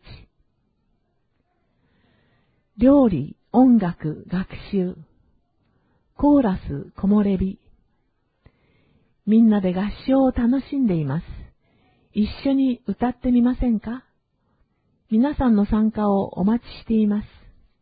料理、音楽、学習。コーラス、木漏れ日。みんなで合唱を楽しんでいます。一緒に歌ってみませんか？皆さんの参加をお待ちしています。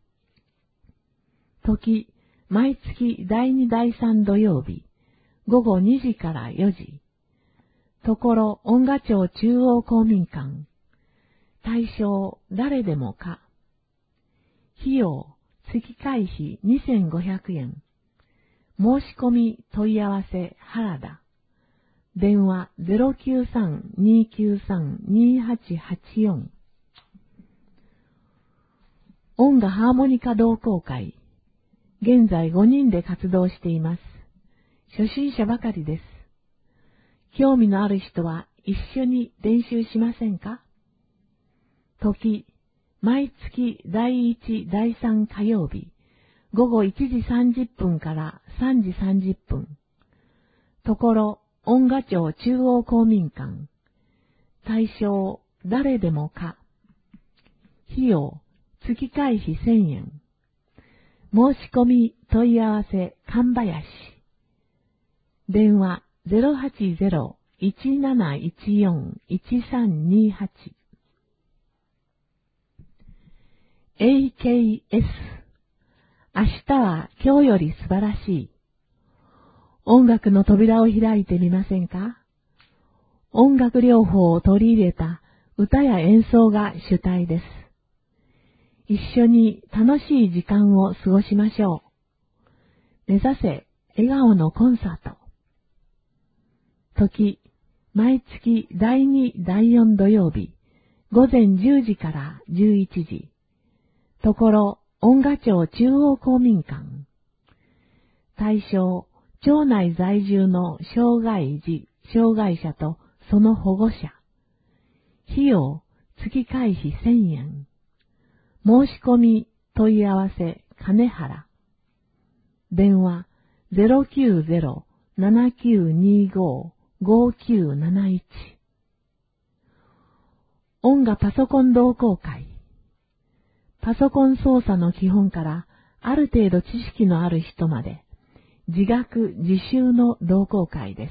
時、毎月第2、第3土曜日、午後2時から4時。ところ、音楽町中央公民館。対象、誰でもか。費用、月会費2500円。申し込み問い合わせ原田。電話093-293-2884。音楽ハーモニカ同好会。現在5人で活動しています。初心者ばかりです。興味のある人は一緒に練習しませんか？時、毎月第1、第3火曜日、午後1時30分から3時30分。ところ、音楽町中央公民館。対象、誰でもか。費用、月会費1000円。申し込み問い合わせ神林。電話080-1714-1328。AKS。明日は今日より素晴らしい。音楽の扉を開いてみませんか？音楽療法を取り入れた歌や演奏が主体です。一緒に楽しい時間を過ごしましょう。目指せ笑顔のコンサート。時、毎月第2、第4土曜日、午前10時から11時。ところ、音楽町中央公民館。対象、町内在住の障害者とその保護者。費用、月会費1000円。申し込み、問い合わせ、金原。電話、090-7925-5971。音楽パソコン同好会。 パソコン操作の基本からある程度知識のある人まで、自学自習の同好会です。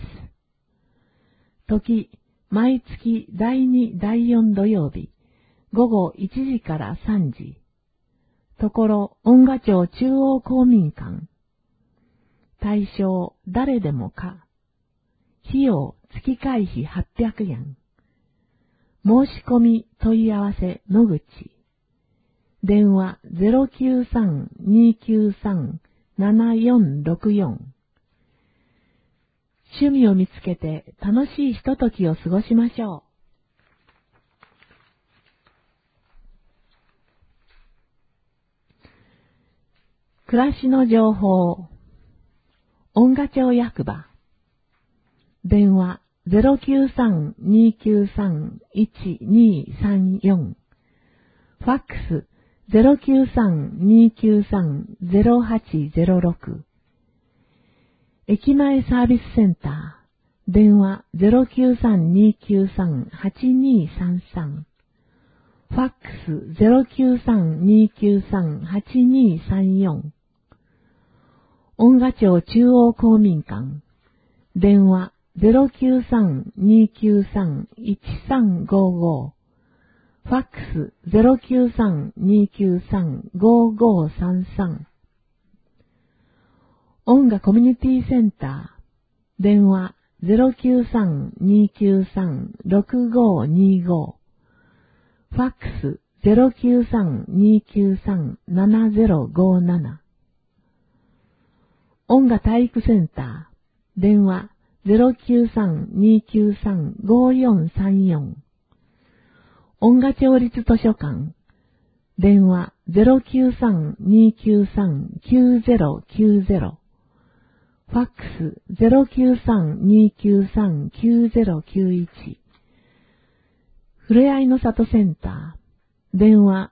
時、毎月第2、第4土曜日、午後1時から3時。ところ、音賀町中央公民館。対象、誰でもか。費用、月会費800円。申し込み、問い合わせ、野口。電話 093-293-7464。趣味を見つけて楽しいひとときを過ごしましょう。暮らしの情報。音賀町役場。電話 093-293-1234。ファックス 093-293-0806。駅前サービスセンター。電話 093-293-8233。ファックス 093-293-8234。音賀町中央公民館。電話 093-293-1355。ファックス 093-293-5533。音賀コミュニティセンター。電話 093-293-6525。ファックス 093-293-7057。音賀体育センター。電話 093-293-5434。音賀町立図書館。電話 093-293-9090。ファックス 093-293-9091。ふれあいの里センター。電話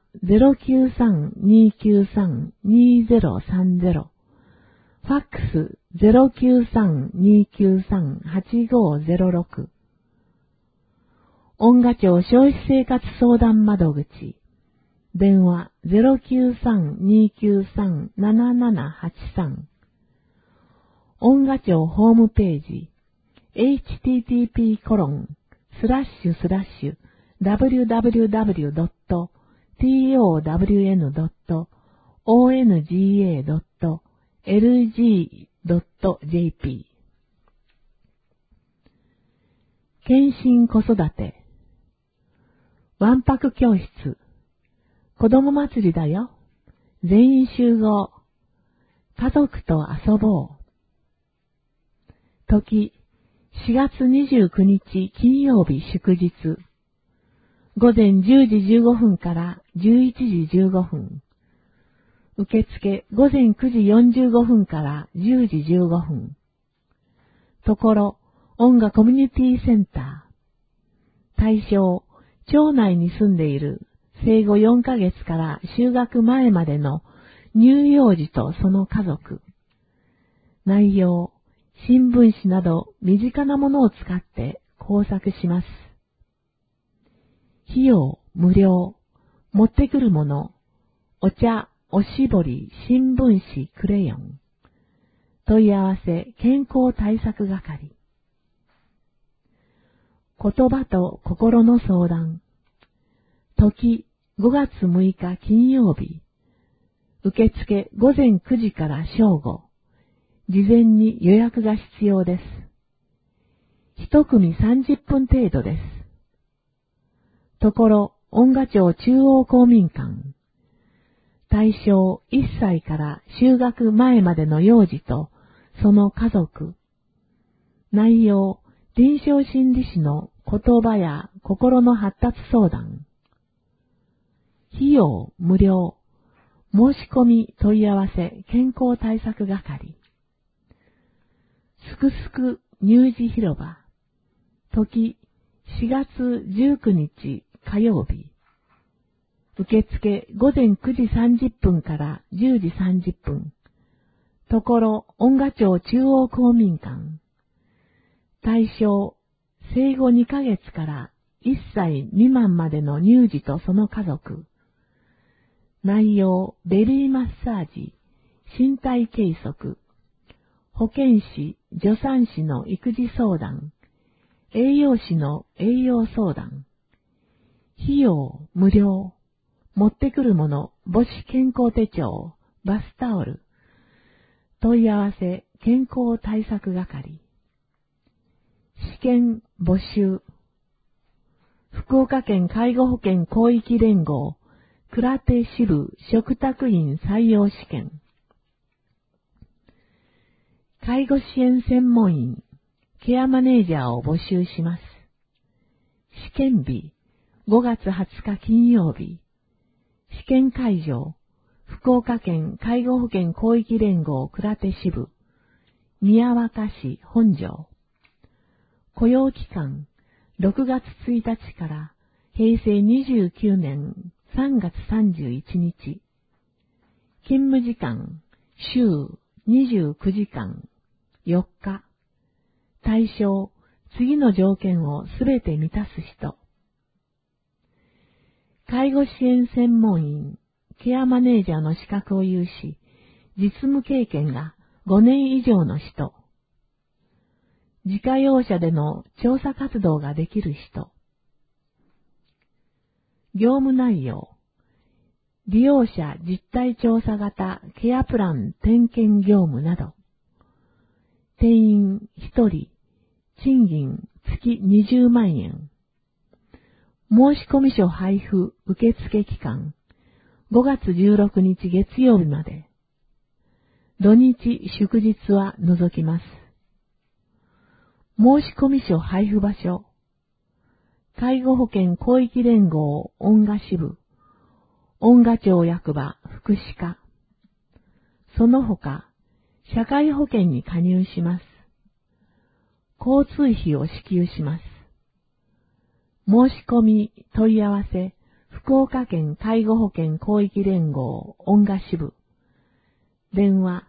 093-293-2030。ファックス 093-293-8506。音賀町消費生活相談窓口。電話 093-293-7783。音賀町ホームページ。http://www.townga.lg.jp。 検診子育て。わんぱく教室。子供祭りだよ。全員集合。家族と遊ぼう。時、4月29日金曜日祝日。午前10時15分から11時15分。受付午前9時45分から10時15分。ところ、音賀コミュニティセンター。対象、町内に住んでいる生後4ヶ月から就学前までの乳幼児とその家族。内容、新聞紙など身近なものを使って工作します。費用無料。持ってくるもの、お茶、おしぼり、新聞紙、クレヨン。問い合わせ、健康対策係。言葉と心の相談。時、5月6日金曜日。受付午前9時から正午。事前に予約が必要です。一組30分程度です。ところ、音賀町中央公民館。対象1歳から就学前までの幼児とその家族。内容、臨床心理士の言葉や心の発達相談。費用無料。申し込み問い合わせ健康対策係。すくすく乳児広場。時、4月19日火曜日。受付午前9時30分から10時30分。ところ、音賀町中央公民館。対象、生後2ヶ月から1歳未満までの乳児とその家族。 内容、ベビーマッサージ、身体計測、保健師、助産師の育児相談、栄養士の栄養相談、費用、無料、持ってくるもの、母子健康手帳、バスタオル、問い合わせ、健康対策係、試験募集、福岡県介護保険広域連合、倉手支部嘱託員採用試験、介護支援専門員、ケアマネージャーを募集します。試験日、5月20日金曜日。試験会場、福岡県介護保険広域連合倉手支部、宮若市本庄。雇用期間、6月1日から平成29年3月31日。勤務時間、週29時間、4日。対象、次の条件をすべて満たす人。介護支援専門員、ケアマネージャーの資格を有し、実務経験が5年以上の人。自家用車での調査活動ができる人。業務内容。利用者実態調査型ケアプラン点検業務など。定員1人、賃金月20万円。申込書配布受付期間、5月16日月曜日まで。土日祝日は除きます。申込書配布場所。介護保険広域連合恩賀支部、恩賀町役場福祉課。その他、社会保険に加入します。交通費を支給します。申し込み問い合わせ、福岡県介護保険広域連合恩賀支部。電話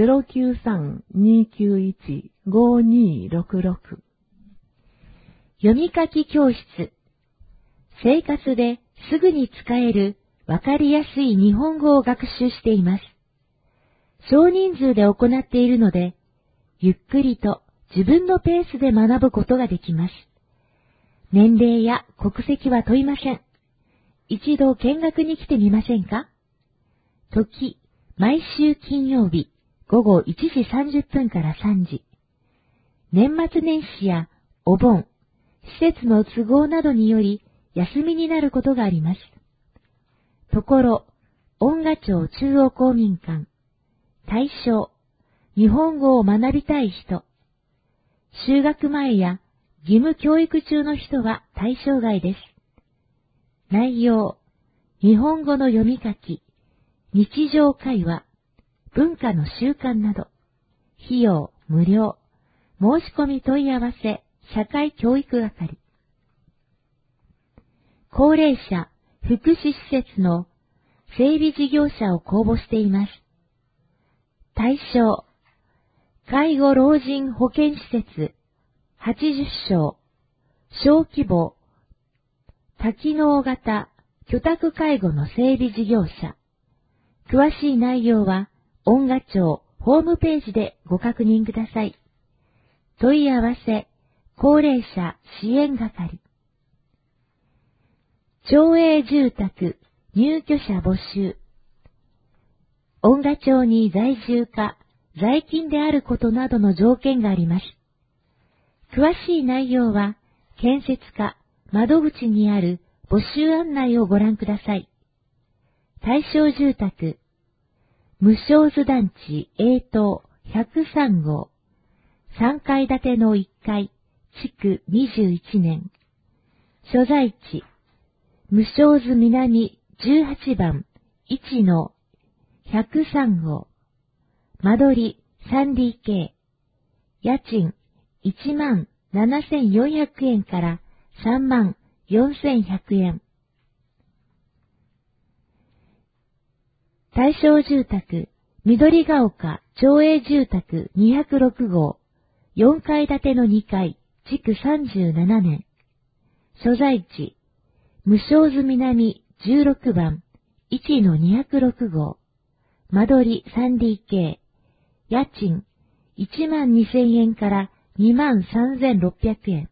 093-291-5266。 読み書き教室。生活ですぐに使えるわかりやすい日本語を学習しています。少人数で行っているので、ゆっくりと自分のペースで学ぶことができます。年齢や国籍は問いません。一度見学に来てみませんか？時、毎週金曜日午後1時30分から3時。年末年始やお盆、施設の都合などにより休みになることがあります。ところ、恩賀町中央公民館、対象、日本語を学びたい人、就学前や義務教育中の人は対象外です。内容、日本語の読み書き、日常会話、文化の習慣など、費用無料、申し込み問い合わせ、社会教育係。高齢者、福祉施設の整備事業者を公募しています。対象、介護老人保健施設、80床、小規模、多機能型、居宅介護の整備事業者。詳しい内容は、恩賀町ホームページでご確認ください。問い合わせ、高齢者支援係。町営住宅、入居者募集。恩賀町に在住か、在勤であることなどの条件があります。詳しい内容は、建設課、窓口にある募集案内をご覧ください。対象住宅、無償図団地 A 棟103号、3階建ての1階、築21年。所在地、無償図南18番1の103号。間取り 3DK。家賃17,400円から34,100円。対象住宅、緑が丘町営住宅206号、4階建ての2階、築37年。所在地、無償図南16番 1-206号。間取り 3DK。家賃12,000円から23,600円。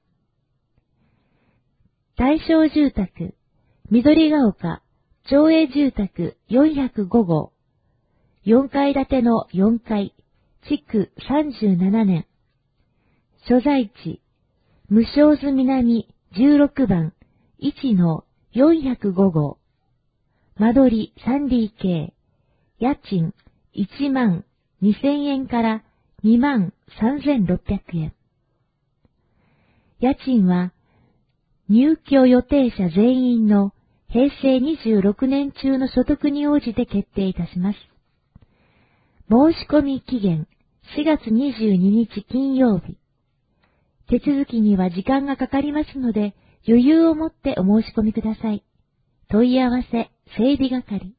大正住宅、緑が丘、町営住宅405号。4階建ての4階、築37年。所在地、無償図南16番 1-405号。間取り 3DK。家賃12,000円から23,600円。家賃は入居予定者全員の平成26年中の所得に応じて決定いたします。申し込み期限4月22日金曜日。手続きには時間がかかりますので余裕を持ってお申し込みください。問い合わせ整備係。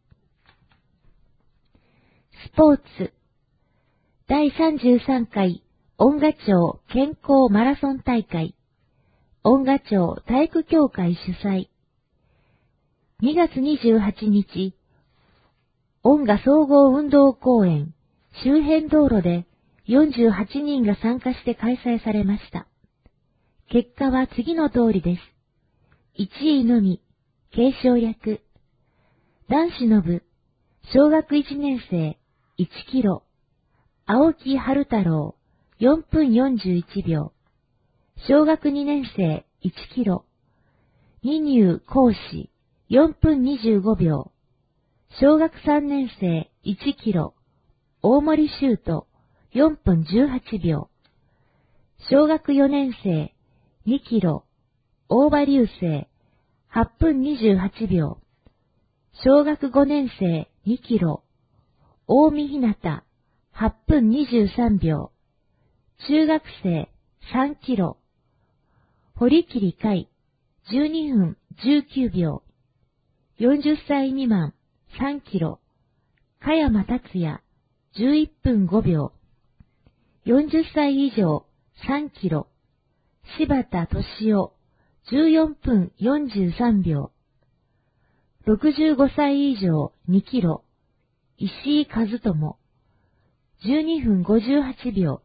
スポーツ第33回恩賀町健康マラソン大会。恩賀町体育協会主催。2月28日、恩賀総合運動公園周辺道路で48人が参加して開催されました。結果は次の通りです。1位のみ、継承略。男子の部、小学1年生1キロ、青木春太郎4分41秒。小学2年生1キロ、二入講師4分25秒。小学3年生1キロ、大森修斗4分18秒。小学4年生2キロ、大場流星8分28秒。小学5年生2キロ、大見ひなた8分23秒。中学生3キロ、堀切海12分19秒。40歳未満3キロ、加山達也11分5秒。40歳以上3キロ、柴田敏夫14分43秒。65歳以上2キロ、石井和友12分58秒。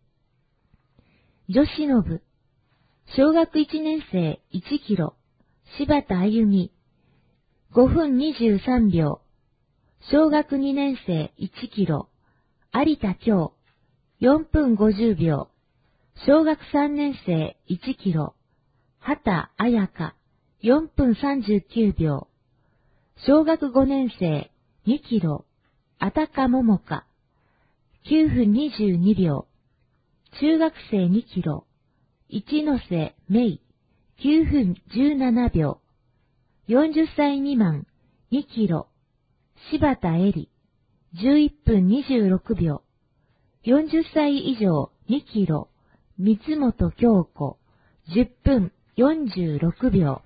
女子の部、小学1年生1キロ、柴田あゆみ5分23秒。小学2年生1キロ、有田京4分50秒。小学3年生1キロ、畑彩香4分39秒。小学5年生2キロ、あたかももか9分22秒。中学生2キロ、一ノ瀬芽衣9分17秒。40歳未満2キロ、柴田絵里11分26秒。40歳以上2キロ、三本京子10分46秒。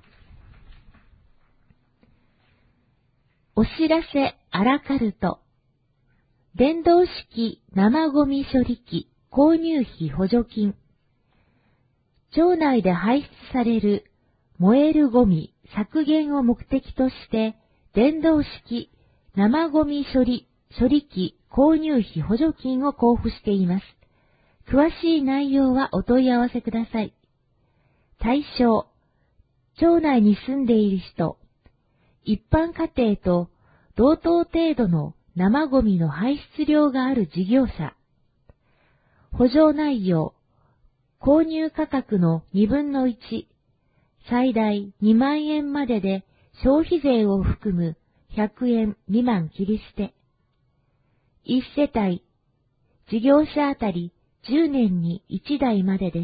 お知らせアラカルト。電動式生ゴミ処理機購入費補助金。町内で排出される燃えるゴミ削減を目的として、電動式生ゴミ処理機購入費補助金を交付しています。詳しい内容はお問い合わせください。対象、町内に住んでいる人、一般家庭と同等程度の生ゴミの排出量がある事業者。補助内容、購入価格の2分の1、最大2万円までで消費税を含む100円未満切り捨て。1世帯、事業者あたり10年に1台までです。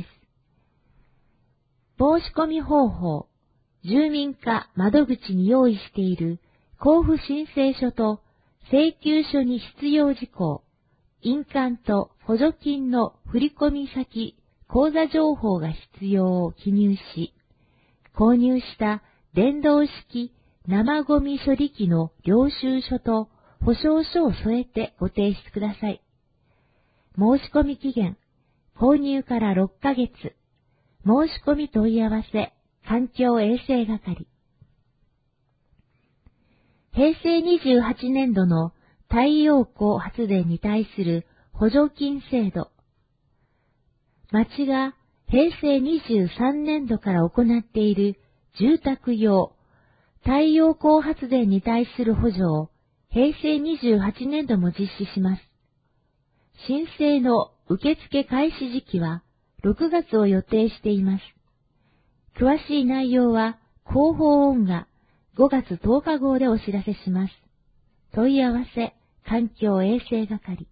申し込み方法、住民課窓口に用意している交付申請書と請求書に必要事項、印鑑と補助金の振込先、口座情報が必要を記入し、購入した電動式生ゴミ処理機の領収書と保証書を添えてご提出ください。申し込み期限、購入から6ヶ月。申し込み問い合わせ、環境衛生係。 平成28年度の太陽光発電に対する補助金制度。町が平成23年度から行っている住宅用太陽光発電に対する補助を平成28年度も実施します。申請の受付開始時期は6月を予定しています。詳しい内容は広報音が5月10日号でお知らせします。問い合わせ、環境衛生係。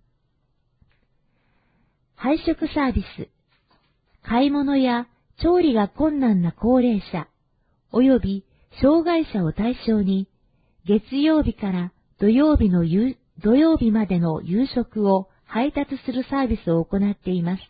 配食サービス。買い物や調理が困難な高齢者、及び障害者を対象に、月曜日から土曜日までの夕食を配達するサービスを行っています。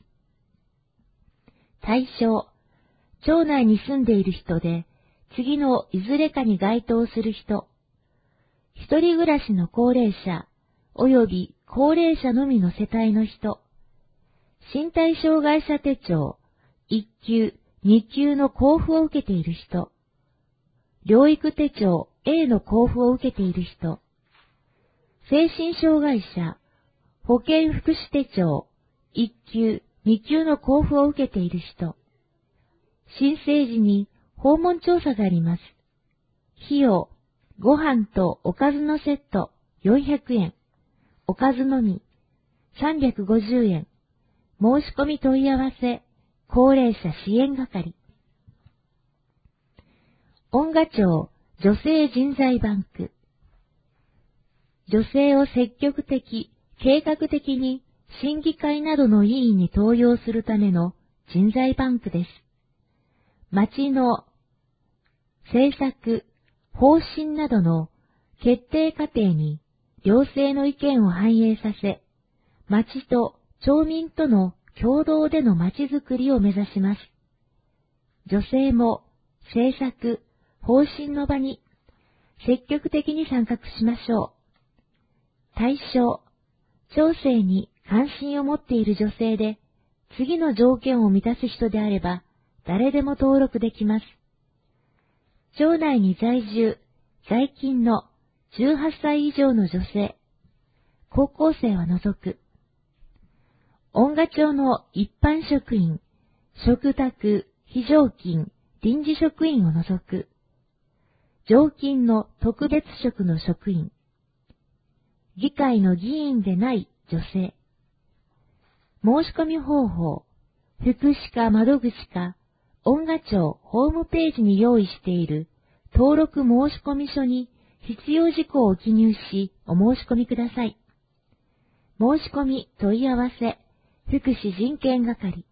対象、町内に住んでいる人で、次のいずれかに該当する人、一人暮らしの高齢者、及び高齢者のみの世帯の人、身体障害者手帳、1級、2級の交付を受けている人、療育手帳 A の交付を受けている人、精神障害者、保健福祉手帳、1級、2級の交付を受けている人、申請時に訪問調査があります。費用、ご飯とおかずのセット400円、おかずのみ350円、申し込み問い合わせ、高齢者支援係。恩賀町女性人材バンク。女性を積極的、計画的に審議会などの委員に登用するための人材バンクです。町の政策、方針などの決定過程に両性の意見を反映させ、町と町民との共同での町づくりを目指します。女性も政策、方針の場に積極的に参画しましょう。対象、町政に関心を持っている女性で、次の条件を満たす人であれば、誰でも登録できます。町内に在住、在勤の18歳以上の女性、高校生は除く。恩賀町の一般職員、嘱託、非常勤、臨時職員を除く。常勤の特別職の職員。議会の議員でない女性。申し込み方法、福祉課窓口か、恩賀町ホームページに用意している登録申込書に必要事項を記入しお申し込みください。申し込み問い合わせ、福祉人権係。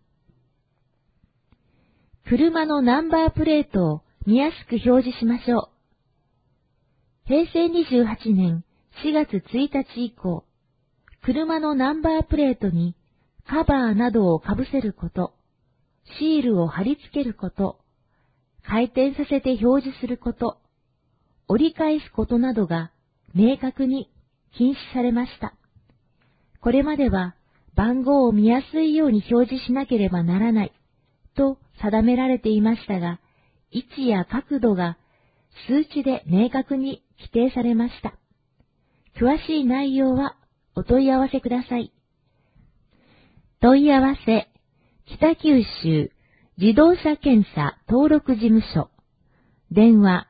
車のナンバープレートを見やすく表示しましょう。平成28年4月1日以降、車のナンバープレートにカバーなどをかぶせること、シールを貼り付けること、回転させて表示すること、折り返すことなどが明確に禁止されました。これまでは番号を見やすいように表示しなければならないと定められていましたが、位置や角度が数値で明確に規定されました。詳しい内容はお問い合わせください。問い合わせ、北九州自動車検査登録事務所。電話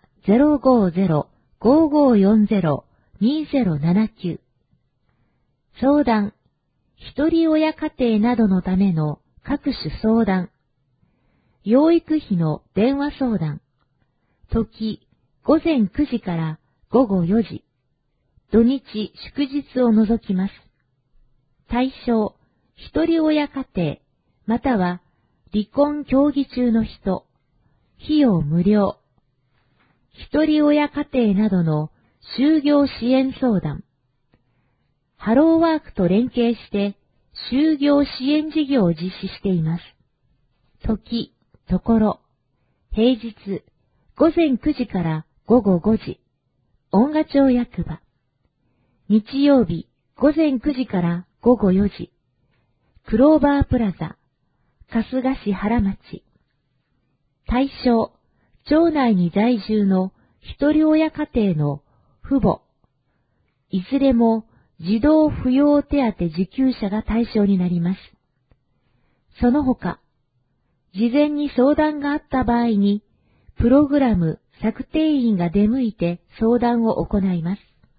050-5540-2079。相談、一人親家庭などのための各種相談。養育費の電話相談。時、午前9時から午後4時。土日祝日を除きます。対象、一人親家庭、または離婚協議中の人。費用無料。一人親家庭などの就業支援相談。ハローワークと連携して就業支援事業を実施しています。時、ところ、平日、午前9時から午後5時、恩賀町役場。日曜日、午前9時から午後4時、クローバープラザ、春日市原町。対象、町内に在住の一人親家庭の父母、いずれも児童扶養手当受給者が対象になります。その他、事前に相談があった場合に、プログラム策定員が出向いて相談を行います。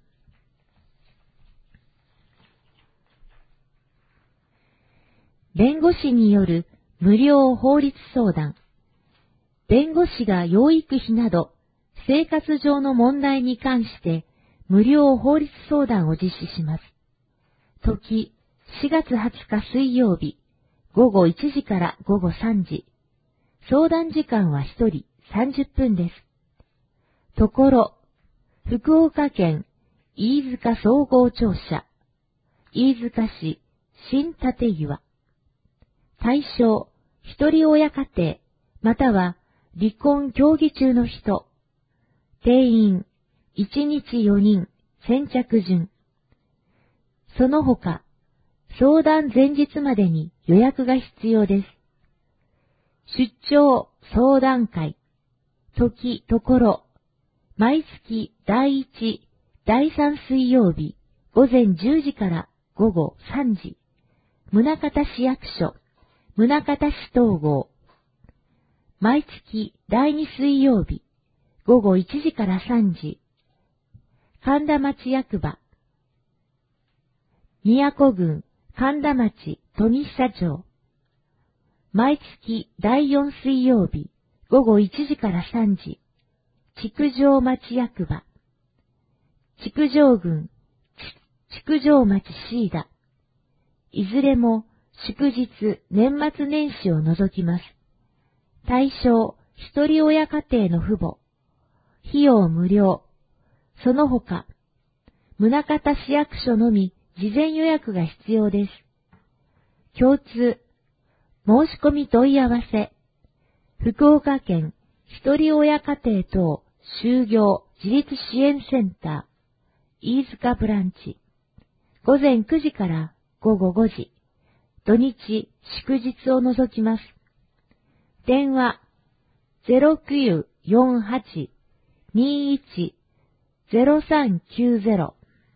弁護士による無料法律相談。弁護士が養育費など生活上の問題に関して無料法律相談を実施します。時、4月20日水曜日、午後1時から午後3時。相談時間は1人30分です。ところ、福岡県飯塚総合庁舎、飯塚市新立岩。対象、一人親家庭、または離婚協議中の人。定員、1日4人、先着順。その他、相談前日までに予約が必要です。出張相談会、時ところ、毎月第1、第3水曜日、午前10時から午後3時、宗像市役所、宗像市統合。毎月第2水曜日、午後1時から3時、神田町役場。宮古郡神田町富久町。毎月第4水曜日、午後1時から3時、築城町役場。築城郡築城町シーダ。いずれも祝日、年末年始を除きます。対象、一人親家庭の父母。費用無料。その他、宗像市役所のみ事前予約が必要です。共通、申し込み問い合わせ。福岡県一人親家庭等就業自立支援センター、飯塚ブランチ。午前9時から午後5時。土日、祝日を除きます。電話、0948-21-0390。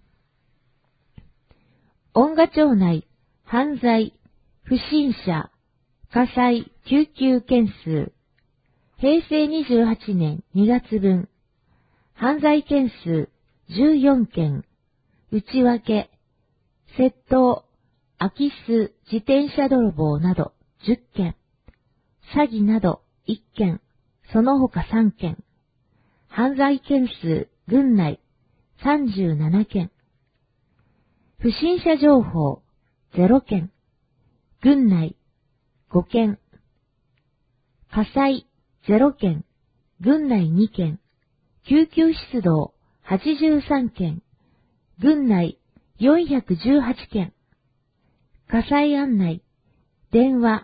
恩賀町内、犯罪、不審者、火災、救急件数。平成28年2月分。犯罪件数14件。内訳、窃盗、空き巣、自転車泥棒など10件。詐欺など1件。その他3件。犯罪件数、郡内37件。不審者情報0件。郡内5件。火災0件。郡内2件。救急出動83件。郡内418件。火災案内。電話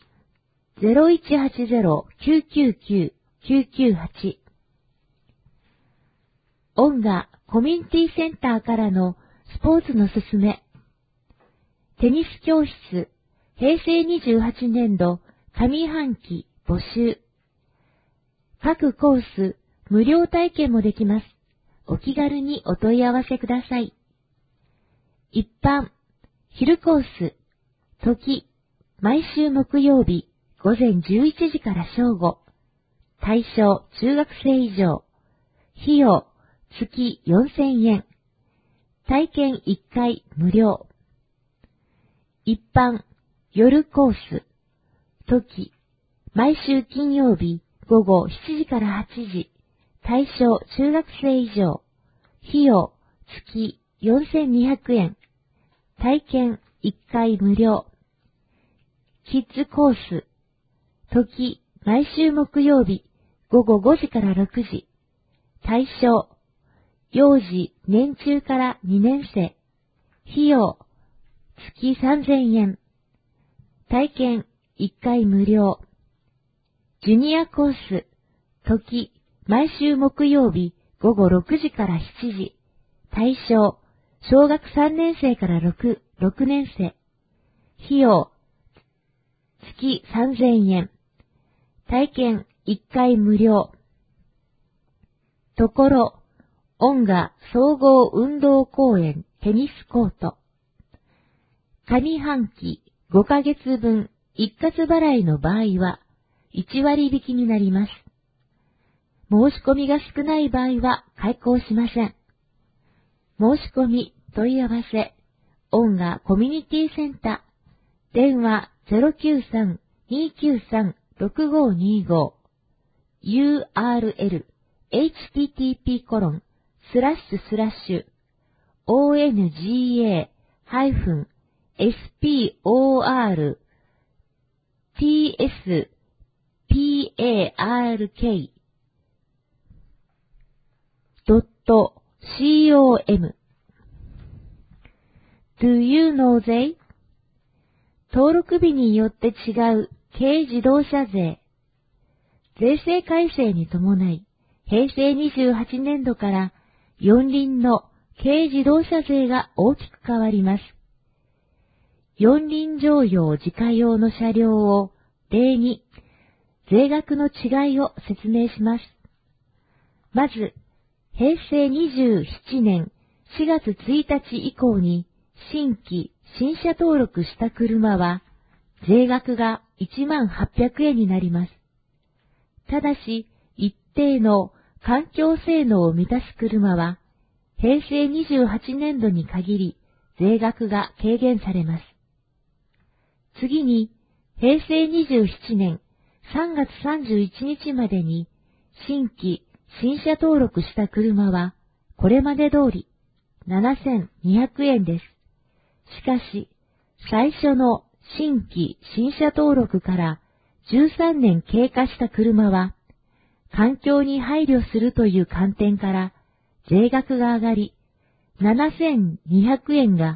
0180-999-998。恩賀コミュニティセンターからのスポーツのすすめ。テニス教室、平成28年度上半期募集。各コース無料体験もできます。お気軽にお問い合わせください。一般、昼コース、時、毎週木曜日午前11時から正午。対象中学生以上。費用月4000円。体験1回無料。一般、夜コース。時、毎週金曜日午後7時から8時。対象中学生以上。費用月4200円。体験1回無料。キッズコース。時、毎週木曜日午後5時から6時。対象、幼児年中から2年生。費用、月3000円。体験1回無料。ジュニアコース。時、毎週木曜日午後6時から7時。対象、小学3年生から6年生。費用、月3000円。体験1回無料。ところ、 音楽総合運動公園テニスコート。上半期5ヶ月分一括払いの場合は1割引きになります。申し込みが少ない場合は開講しません。申し込み、問い合わせ、音楽コミュニティセンター、電話 093-293-6525、URL、http://onga-sport.com Do you know they? 登録日によって違う軽自動車税。税制改正に伴い、平成28年度から四輪の軽自動車税が大きく変わります。四輪乗用自家用の車両を例に、税額の違いを説明します。まず、平成27年4月1日以降に新規新車登録した車は、税額が18,000円になります。ただし、一定の環境性能を満たす車は、平成28年度に限り、税額が軽減されます。次に、平成27年3月31日までに、新規新車登録した車は、これまで通り、7,200円です。しかし、最初の新規新車登録から13年経過した車は、環境に配慮するという観点から税額が上がり、7,200円が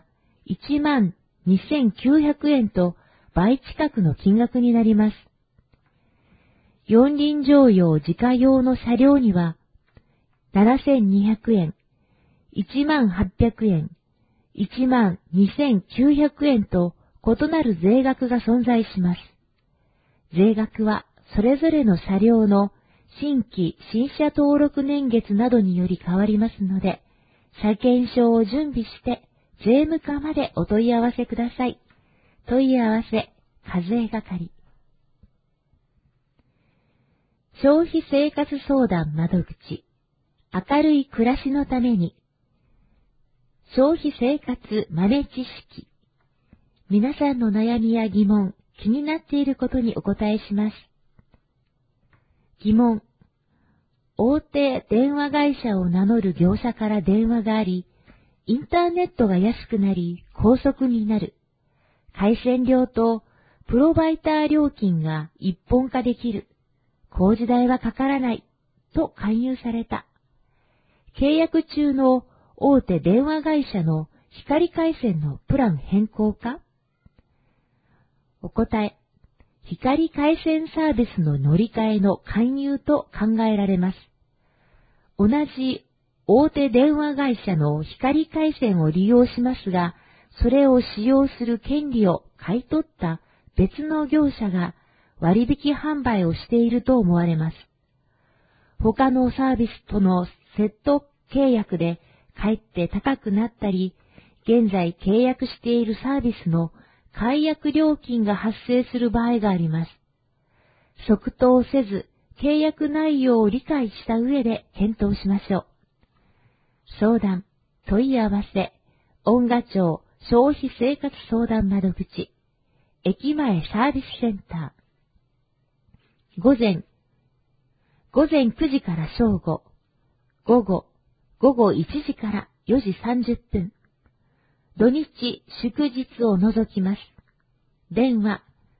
12,900円と倍近くの金額になります。四輪乗用自家用の車両には、7,200円、18,000円、12,900円と異なる税額が存在します。税額はそれぞれの車両の新規新車登録年月などにより変わりますので、車検証を準備して税務課までお問い合わせください。問い合わせ、課税係。消費生活相談窓口、明るい暮らしのために、消費生活豆知識。皆さんの悩みや疑問、気になっていることにお答えします。疑問。大手電話会社を名乗る業者から電話があり、インターネットが安くなり高速になる。回線料とプロバイダー料金が一本化できる。工事代はかからない。と勧誘された。契約中の大手電話会社の光回線のプラン変更か？お答え。光回線サービスの乗り換えの勧誘と考えられます。同じ大手電話会社の光回線を利用しますが、それを使用する権利を買い取った別の業者が割引販売をしていると思われます。他のサービスとのセット契約でかえって高くなったり、現在契約しているサービスの解約料金が発生する場合があります。即答せず、契約内容を理解した上で検討しましょう。相談、問い合わせ、音楽庁消費生活相談窓口、駅前サービスセンター。午前9時から正午、午後1時から4時30分。土日、祝日を除きます。電話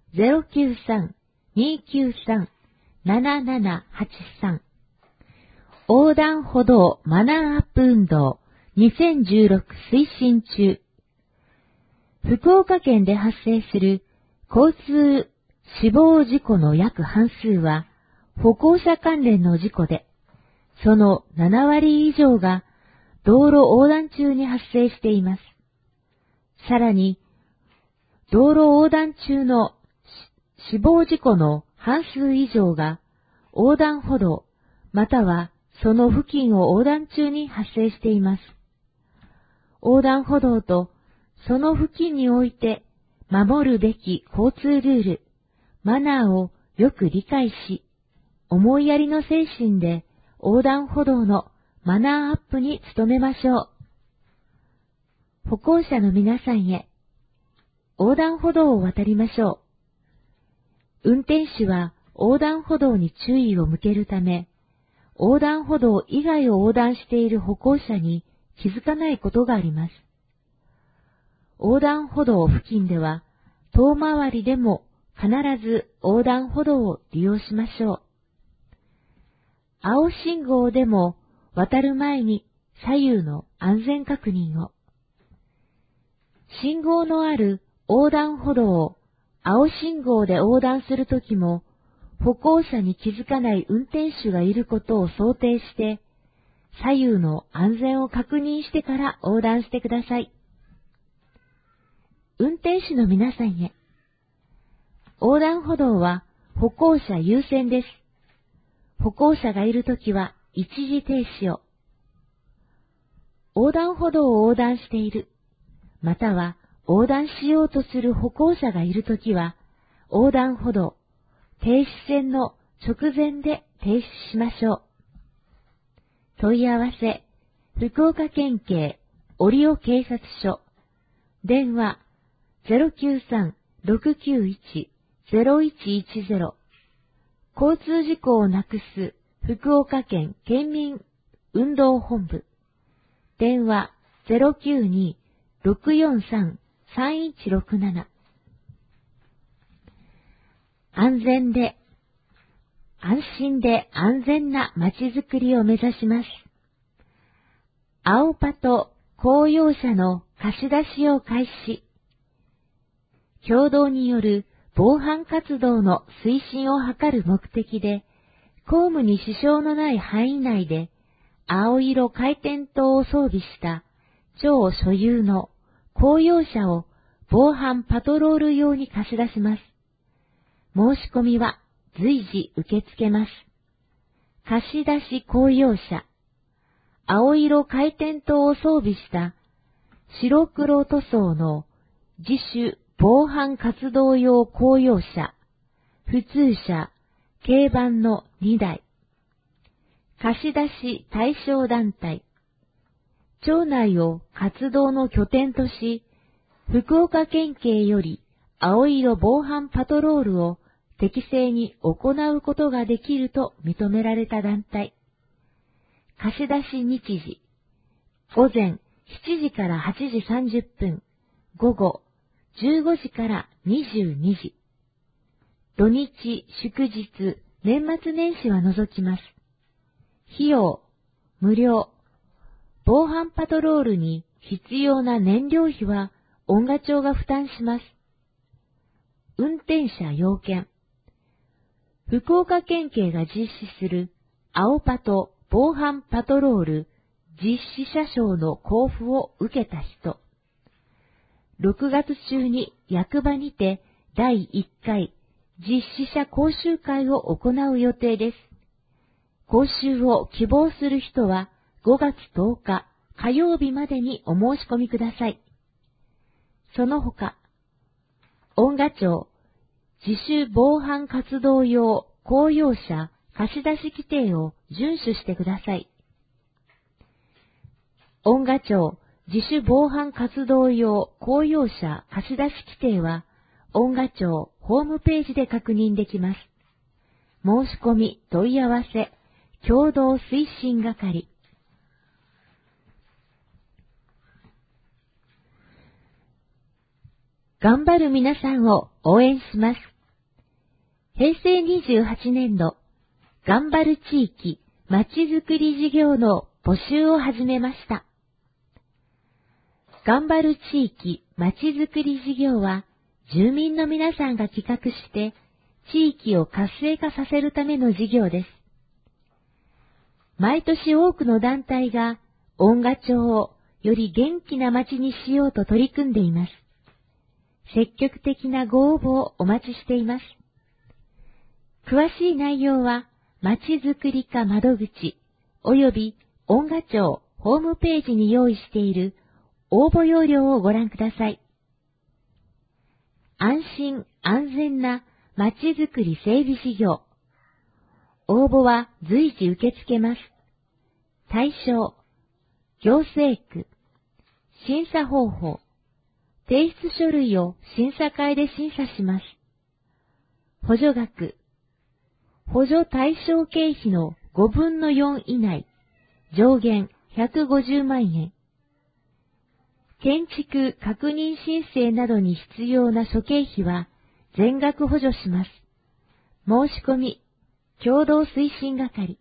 093-293-7783。横断歩道マナーアップ運動2016推進中。福岡県で発生する交通死亡事故の約半数は歩行者関連の事故で、その7割以上が道路横断中に発生しています。さらに、道路横断中の死亡事故の半数以上が横断歩道またはその付近を横断中に発生しています。横断歩道とその付近において守るべき交通ルール、マナーをよく理解し、思いやりの精神で横断歩道のマナーアップに努めましょう。歩行者の皆さんへ、横断歩道を渡りましょう。運転手は横断歩道に注意を向けるため、横断歩道以外を横断している歩行者に気づかないことがあります。横断歩道付近では、遠回りでも必ず横断歩道を利用しましょう。青信号でも渡る前に左右の安全確認を。信号のある横断歩道を青信号で横断するときも、歩行者に気づかない運転手がいることを想定して、左右の安全を確認してから横断してください。運転手の皆さんへ。横断歩道は歩行者優先です。歩行者がいるときは一時停止を。横断歩道を横断している、または横断しようとする歩行者がいるときは、横断歩道、停止線の直前で停止しましょう。問い合わせ、福岡県警折尾警察署、電話 093-691-0110、交通事故をなくす福岡県県民運動本部、電話 092-643-3167。安全で、安心で安全な街づくりを目指します。青パト公用車の貸し出しを開始。共同による防犯活動の推進を図る目的で、公務に支障のない範囲内で、青色回転灯を装備した超所有の公用車を防犯パトロール用に貸し出します。申し込みは随時受け付けます。貸し出し公用車、青色回転灯を装備した白黒塗装の自主防犯活動用公用車、普通車、軽バンの2台。貸し出し対象団体。町内を活動の拠点とし、福岡県警より青色防犯パトロールを適正に行うことができると認められた団体。貸し出し日時。午前7時から8時30分、午後15時から22時。土日、祝日、年末年始は除きます。費用、無料。防犯パトロールに必要な燃料費は音楽町が負担します。運転者要件。福岡県警が実施する青パト防犯パトロール実施者証の交付を受けた人。6月中に役場にて第1回実施者講習会を行う予定です。講習を希望する人は5月10日火曜日までにお申し込みください。その他、音楽町自主防犯活動用公用車貸し出し規定を遵守してください。音楽町自主防犯活動用公用車貸し出し規定は音楽町ホームページで確認できます。申し込み問い合わせ共同推進係。頑張る皆さんを応援します。平成28年度、頑張る地域まちづくり事業の募集を始めました。頑張る地域まちづくり事業は、住民の皆さんが企画して、地域を活性化させるための事業です。毎年多くの団体が、音楽町をより元気な街にしようと取り組んでいます。積極的なご応募をお待ちしています。詳しい内容は、まちづくり課窓口、 および音楽庁ホームページに用意している応募要領をご覧ください。安心安全なまちづくり整備事業。応募は随時受け付けます。対象、行政区、審査方法、提出書類を審査会で審査します。補助額、補助対象経費の5分の4以内、上限150万円。建築確認申請などに必要な諸経費は全額補助します。申し込み、共同推進係。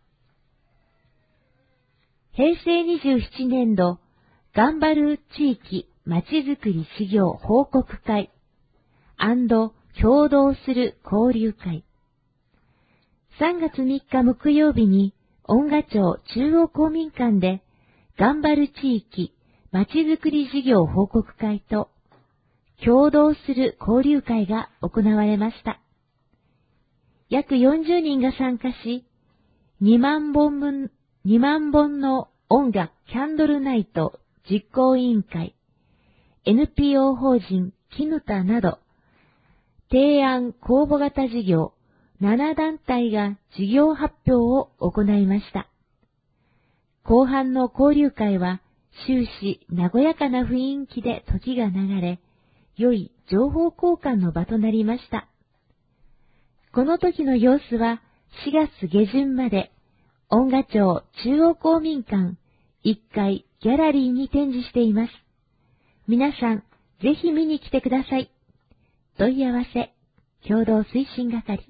平成27年度、頑張る地域まちづくり事業報告会&共同する交流会。3月3日木曜日に、音楽庁中央公民館で、頑張る地域まちづくり事業報告会と、共同する交流会が行われました。約40人が参加し、2万本の音楽キャンドルナイト実行委員会、NPO 法人キヌタなど、提案公募型事業7団体が事業発表を行いました。後半の交流会は終始和やかな雰囲気で時が流れ、良い情報交換の場となりました。この時の様子は4月下旬まで音楽庁中央公民館1階ギャラリーに展示しています。皆さんぜひ見に来てください。問い合わせ、共同推進係。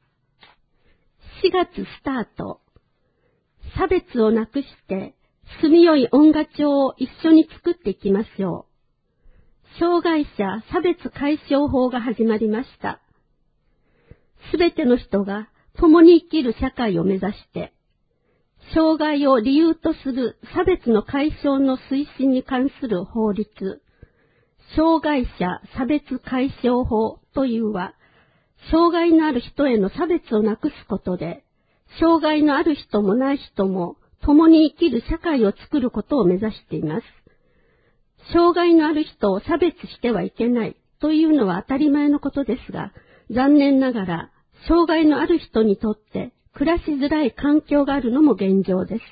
4月スタート。差別をなくして住みよい音楽庁を一緒に作っていきましょう。障害者差別解消法が始まりました。すべての人が共に生きる社会を目指して、障害を理由とする差別の解消の推進に関する法律、障害者差別解消法というは、障害のある人への差別をなくすことで、障害のある人もない人も共に生きる社会を作ることを目指しています。障害のある人を差別してはいけないというのは当たり前のことですが、残念ながら障害のある人にとって暮らしづらい環境があるのも現状です。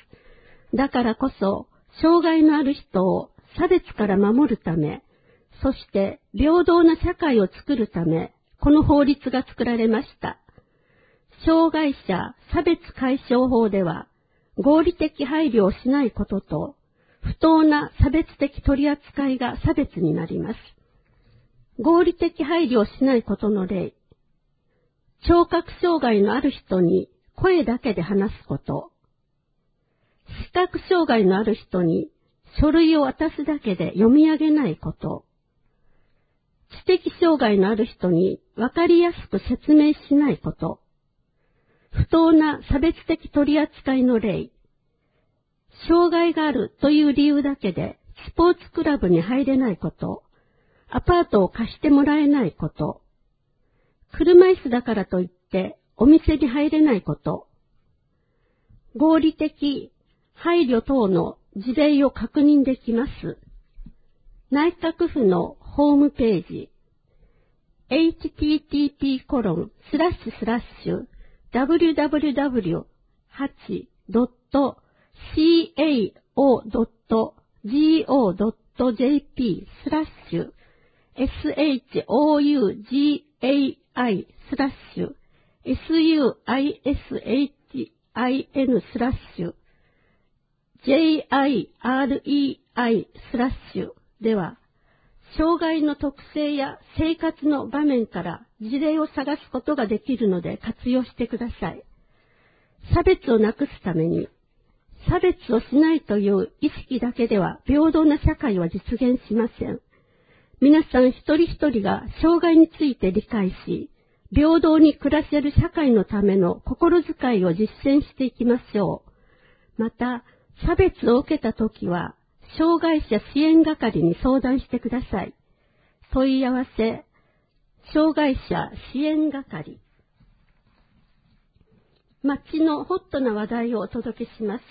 だからこそ、障害のある人を差別から守るため、そして平等な社会を作るため、この法律が作られました。障害者差別解消法では、合理的配慮をしないことと、不当な差別的取り扱いが差別になります。合理的配慮をしないことの例、聴覚障害のある人に声だけで話すこと、視覚障害のある人に書類を渡すだけで読み上げないこと、知的障害のある人にわかりやすく説明しないこと、不当な差別的取り扱いの例、障害があるという理由だけでスポーツクラブに入れないこと、アパートを貸してもらえないこと、車椅子だからといってお店に入れないこと、合理的配慮等の事例を確認できます。内閣府のホームページ、http://www.shougei/JIREI/ では、障害の特性や生活の場面から事例を探すことができるので活用してください。差別をなくすために、差別をしないという意識だけでは平等な社会は実現しません。皆さん一人一人が障害について理解し、平等に暮らせる社会のための心遣いを実践していきましょう。また、差別を受けたときは、障害者支援係に相談してください。問い合わせ、障害者支援係。 町のホットな話題をお届けします。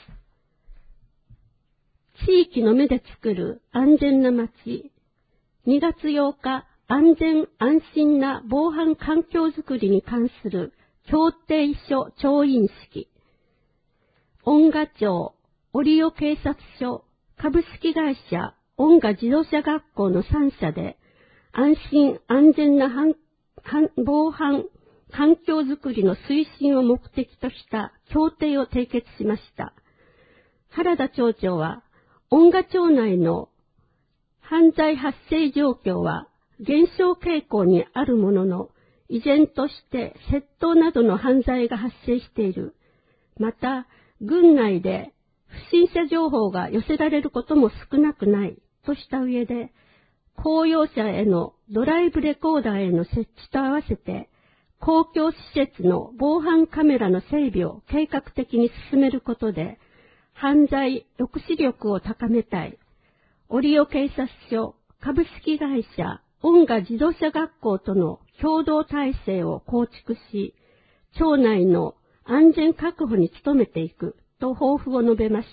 地域の目で作る安全な町。2月8日、安全安心な防犯環境づくりに関する協定書調印式。恩賀町、折尾警察署、株式会社恩賀自動車学校の3社で安心安全な防犯環境づくりの推進を目的とした協定を締結しました。原田町長は、恩賀町内の犯罪発生状況は減少傾向にあるものの、依然として窃盗などの犯罪が発生している。また、郡内で不審者情報が寄せられることも少なくないとした上で、公用車へのドライブレコーダーへの設置と合わせて、公共施設の防犯カメラの整備を計画的に進めることで、犯罪抑止力を高めたい。折尾警察署、株式会社、恩賀自動車学校との共同体制を構築し、町内の安全確保に努めていくと抱負を述べました。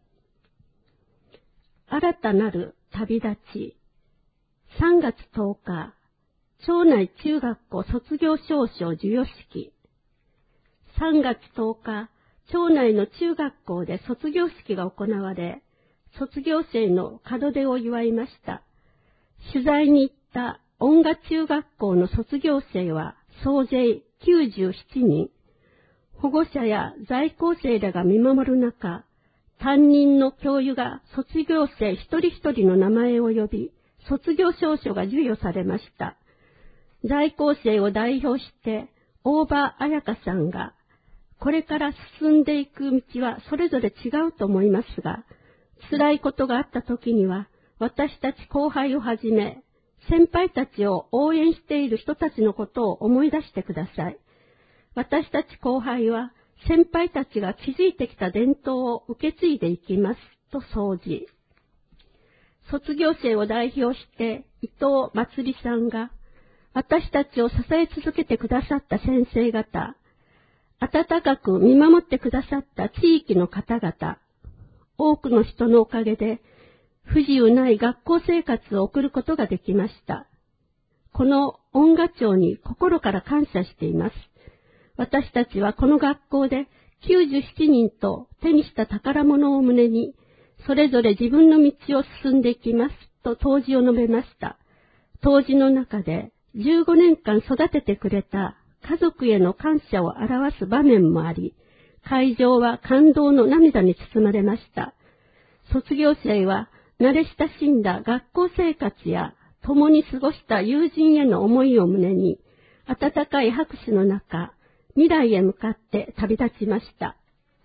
新たなる旅立ち。3月10日、町内中学校卒業証書授与式。3月10日、町内の中学校で卒業式が行われ、卒業生の門出を祝いました。取材に行った恩賀中学校の卒業生は総勢97人。保護者や在校生らが見守る中、担任の教諭が卒業生一人一人の名前を呼び、卒業証書が授与されました。在校生を代表して、大場彩香さんが、これから進んでいく道はそれぞれ違うと思いますが、辛いことがあった時には、私たち後輩をはじめ、先輩たちを応援している人たちのことを思い出してください。私たち後輩は、先輩たちが築いてきた伝統を受け継いでいきます、と総じ。卒業生を代表して、伊藤まつりさんが、私たちを支え続けてくださった先生方、温かく見守ってくださった地域の方々、多くの人のおかげで不自由ない学校生活を送ることができました。この恩賀町に心から感謝しています。私たちはこの学校で97人と手にした宝物を胸に、それぞれ自分の道を進んでいきますと答辞を述べました。答辞の中で15年間育ててくれた家族への感謝を表す場面もあり、会場は感動の涙に包まれました。卒業生は慣れ親しんだ学校生活や共に過ごした友人への思いを胸に、温かい拍手の中、未来へ向かって旅立ちました。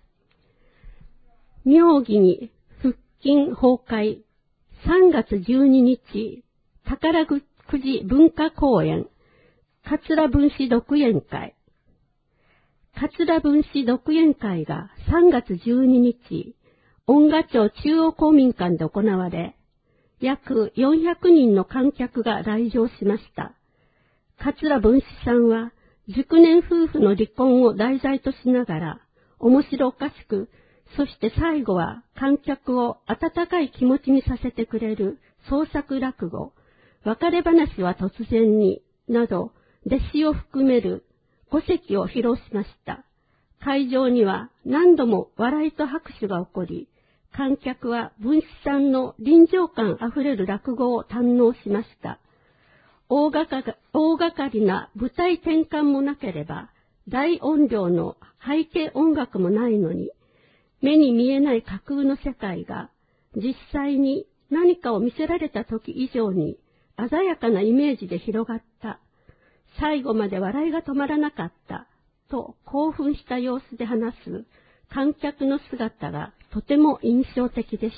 妙義に復勤崩壊、3月12日、宝くじ文化公園、桂文史独演会。桂文史独演会が3月12日、恩賀町中央公民館で行われ、約400人の観客が来場しました。桂文史さんは、熟年夫婦の離婚を題材としながら、面白おかしく、そして最後は観客を温かい気持ちにさせてくれる創作落語、別れ話は突然に、など、弟子を含める5席を披露しました。会場には何度も笑いと拍手が起こり、観客は文史さんの臨場感あふれる落語を堪能しました。大掛かりな舞台転換もなければ、大音量の背景音楽もないのに、目に見えない架空の世界が、実際に何かを見せられた時以上に、鮮やかなイメージで広がった。最後まで笑いが止まらなかった。と興奮した様子で話す観客の姿がとても印象的でした。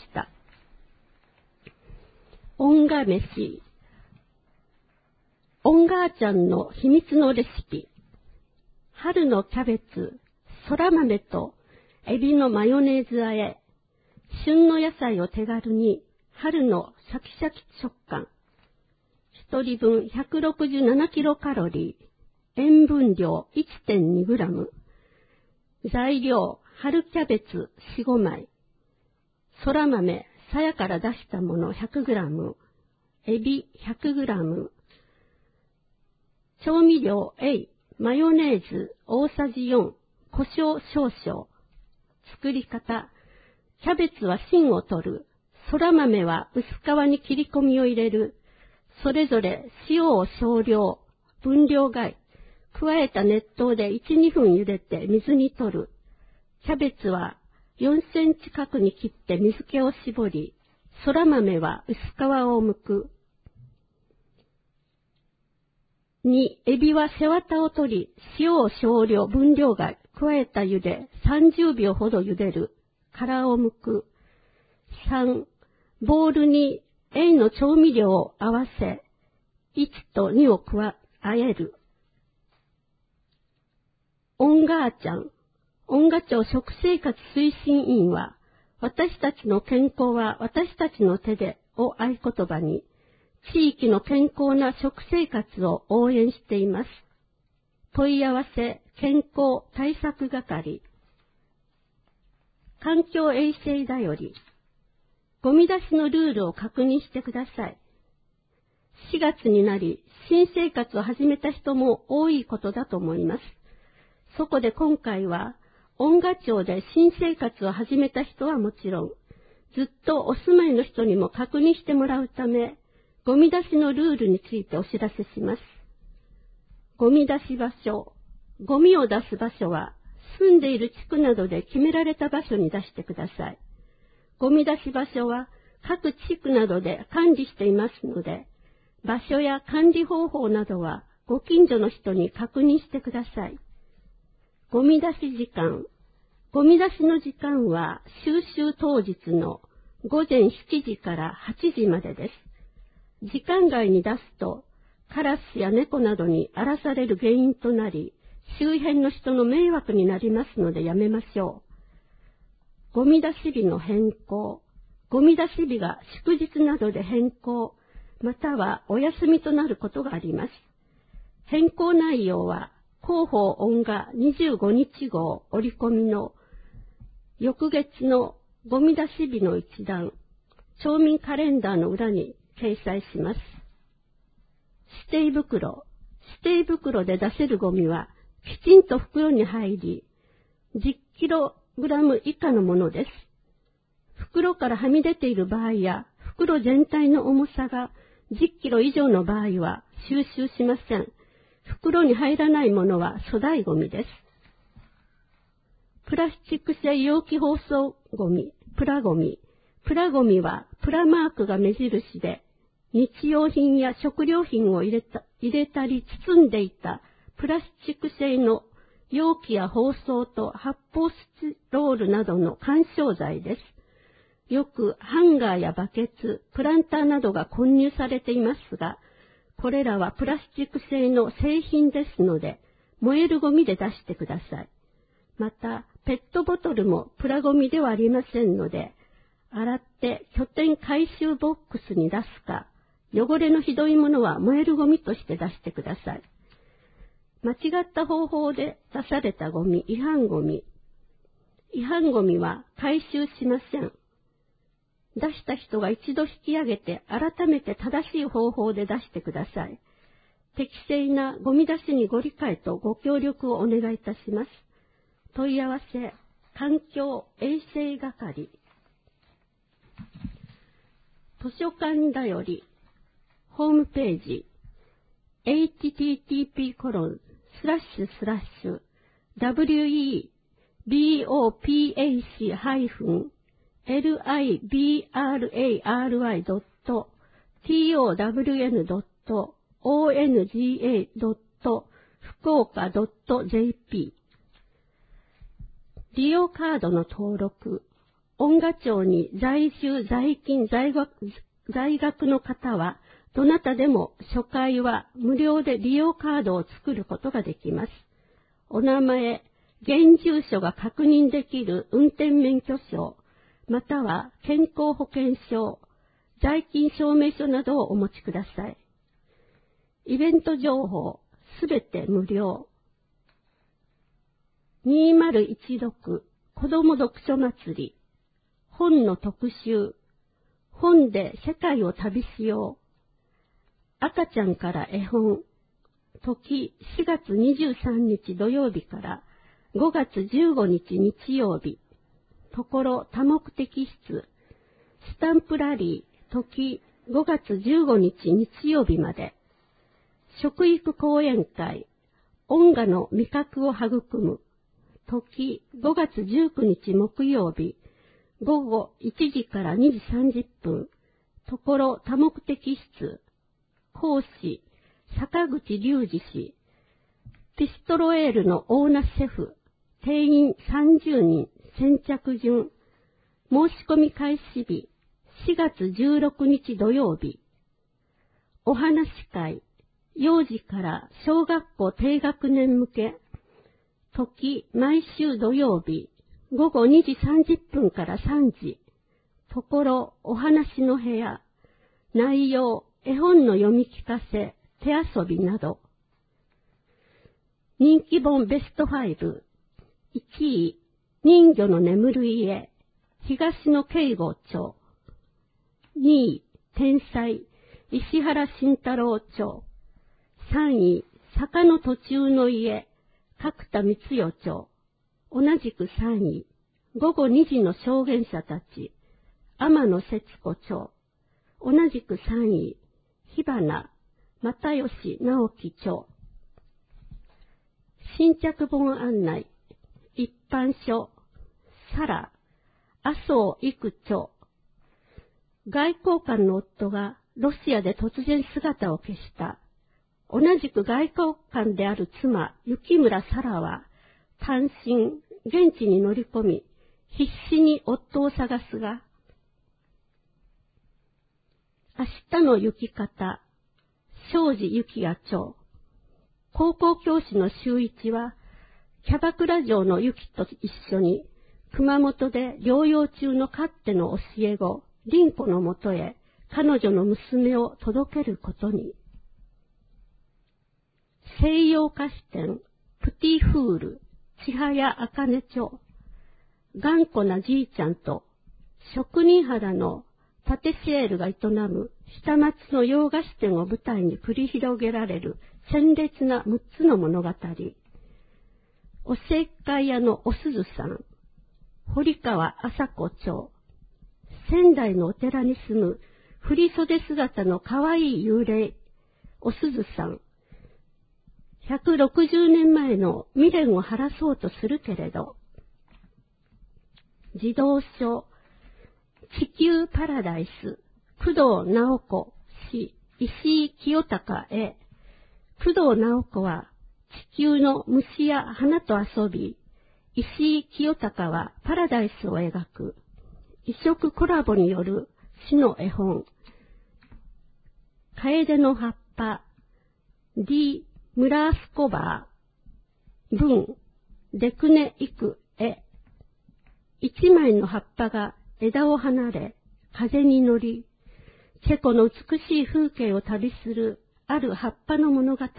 恩賀飯。恩賀ちゃんの秘密のレシピ。春のキャベツ、そら豆とエビのマヨネーズ和え。旬の野菜を手軽に、春のシャキシャキ食感。一人分167キロカロリー。塩分量 1.2 グラム。 材料、春キャベツ4、5枚。そら豆、鞘から出したもの 100g。エビ 100g。調味料 A、マヨネーズ大さじ4、胡椒少々。作り方。キャベツは芯を取る。そら豆は薄皮に切り込みを入れる。それぞれ塩を少量、分量外。加えた熱湯で1、2分茹でて水に取る。キャベツは4センチ角に切って水気を絞り、そら豆は薄皮を剥く。2、エビは背わたを取り、塩を少量、分量外、加えた茹で、30秒ほど茹でる。殻を剥く。3、ボウルに A の調味料を合わせ、1と2を和える。オンガーちゃん、オンガ町食生活推進委員は、私たちの健康は私たちの手でを合言葉に、地域の健康な食生活を応援しています。問い合わせ健康対策係。環境衛生だより。ゴミ出しのルールを確認してください。4月になり、新生活を始めた人も多いことだと思います。そこで今回は、恩賀町で新生活を始めた人はもちろん、ずっとお住まいの人にも確認してもらうため、ゴミ出しのルールについてお知らせします。ゴミ出し場所。ゴミを出す場所は、住んでいる地区などで決められた場所に出してください。ゴミ出し場所は各地区などで管理していますので、場所や管理方法などはご近所の人に確認してください。ゴミ出し時間。ゴミ出しの時間は収集当日の午前7時から8時までです。時間外に出すと、カラスや猫などに荒らされる原因となり、周辺の人の迷惑になりますのでやめましょう。ゴミ出し日の変更。ゴミ出し日が祝日などで変更、またはお休みとなることがあります。変更内容は、広報恩賀25日号折り込みの翌月のゴミ出し日の一覧、町民カレンダーの裏に掲載します。指定袋。指定袋で出せるゴミはきちんと袋に入り、10kg以下のものです。袋からはみ出ている場合や、袋全体の重さが10kg以上の場合は収集しません。袋に入らないものは粗大ゴミです。プラスチック製容器包装ゴミ、プラゴミ。プラゴミはプラマークが目印で、日用品や食料品を入れたり包んでいたプラスチック製の容器や包装と発泡スチロールなどの緩衝材です。よくハンガーやバケツ、プランターなどが混入されていますが、これらはプラスチック製の製品ですので、燃えるゴミで出してください。また、ペットボトルもプラゴミではありませんので、洗って拠点回収ボックスに出すか、汚れのひどいものは燃えるゴミとして出してください。間違った方法で出されたゴミ、違反ゴミ。違反ゴミは回収しません。出した人が一度引き上げて改めて正しい方法で出してください。適正なゴミ出しにご理解とご協力をお願いいたします。問い合わせ、環境衛生係。図書館だより、ホームページ、http://webopacibra.onga.fukuoka.jp 利用カードの登録、恩賀町に在住在勤在学の方は、どなたでも初回は無料で利用カードを作ることができます。お名前、現住所が確認できる運転免許証、または健康保険証、在勤証明書などをお持ちください。イベント情報、すべて無料。 2016子ども読書祭り本の特集本で世界を旅しよう赤ちゃんから絵本時4月23日土曜日から5月15日日曜日ところ多目的室スタンプラリー時5月15日日曜日まで食育講演会音楽の味覚を育む時5月19日木曜日午後1時から2時30分ところ多目的室講師坂口隆二氏ピストロエールのオーナーシェフ定員30人先着順申し込み開始日4月16日土曜日お話会幼児から小学校低学年向け時毎週土曜日午後2時30分から3時ところお話の部屋内容絵本の読み聞かせ手遊びなど人気本ベスト5 1位人魚の眠る家東野圭吾著2位天才石原慎太郎著3位坂の途中の家角田光代著同じく3位午後2時の証言者たち天野節子著同じく3位火花又吉直樹著新着本案内一般書サラ麻生育著外交官の夫がロシアで突然姿を消した同じく外交官である妻雪村沙羅は単身現地に乗り込み必死に夫を探すが明日の行き方庄司幸也著高校教師の修一はキャバクラ嬢のゆきと一緒に熊本で療養中のかっての教え子凛子のもとへ彼女の娘を届けることに西洋菓子店プティフール千早茜著頑固なじいちゃんと職人肌のパティシエールが営む下町の洋菓子店を舞台に繰り広げられる鮮烈な6つの物語おせっかい屋のおすずさん堀川麻子著仙台のお寺に住む振袖姿のかわいい幽霊おすずさん160年前の未練を晴らそうとするけれど児童書地球パラダイス工藤直子氏石井清隆へ工藤直子は地球の虫や花と遊び石井清隆はパラダイスを描く異色コラボによる詩の絵本楓の葉っぱ D ムラースコバー文デクネイク絵一枚の葉っぱが枝を離れ風に乗りチェコの美しい風景を旅するある葉っぱの物語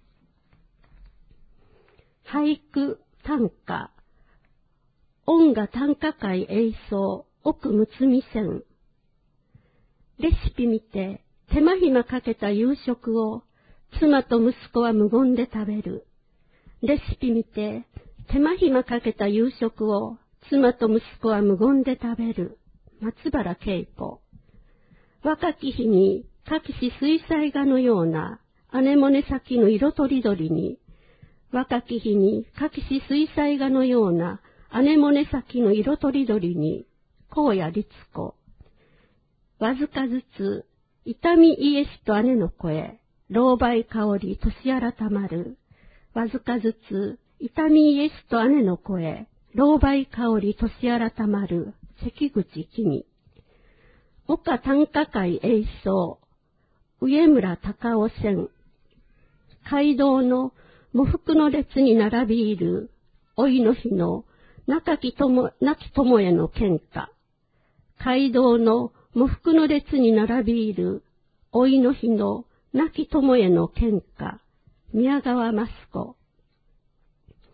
俳句短歌音楽短歌会演奏奥むつみ線レシピ見て手間暇かけた夕食を妻と息子は無言で食べるレシピ見て手間暇かけた夕食を妻と息子は無言で食べる松原慶子若き日にかきし水彩画のようなアネモネ咲きの色とりどりに若き日にかきし水彩画のようなアネモネ咲きの色とりどりに荒野律子わずかずつ痛みイエスと姉の声老媒香り年改まるわずかずつ痛みイエスと姉の声老媒香り年改まる関口君岡短歌会演奏上村隆夫線街道の喪服の列に並びいる老いの日の亡き友への喧嘩街道の喪服の列に並びいる老いの日の亡き友への喧嘩宮川益子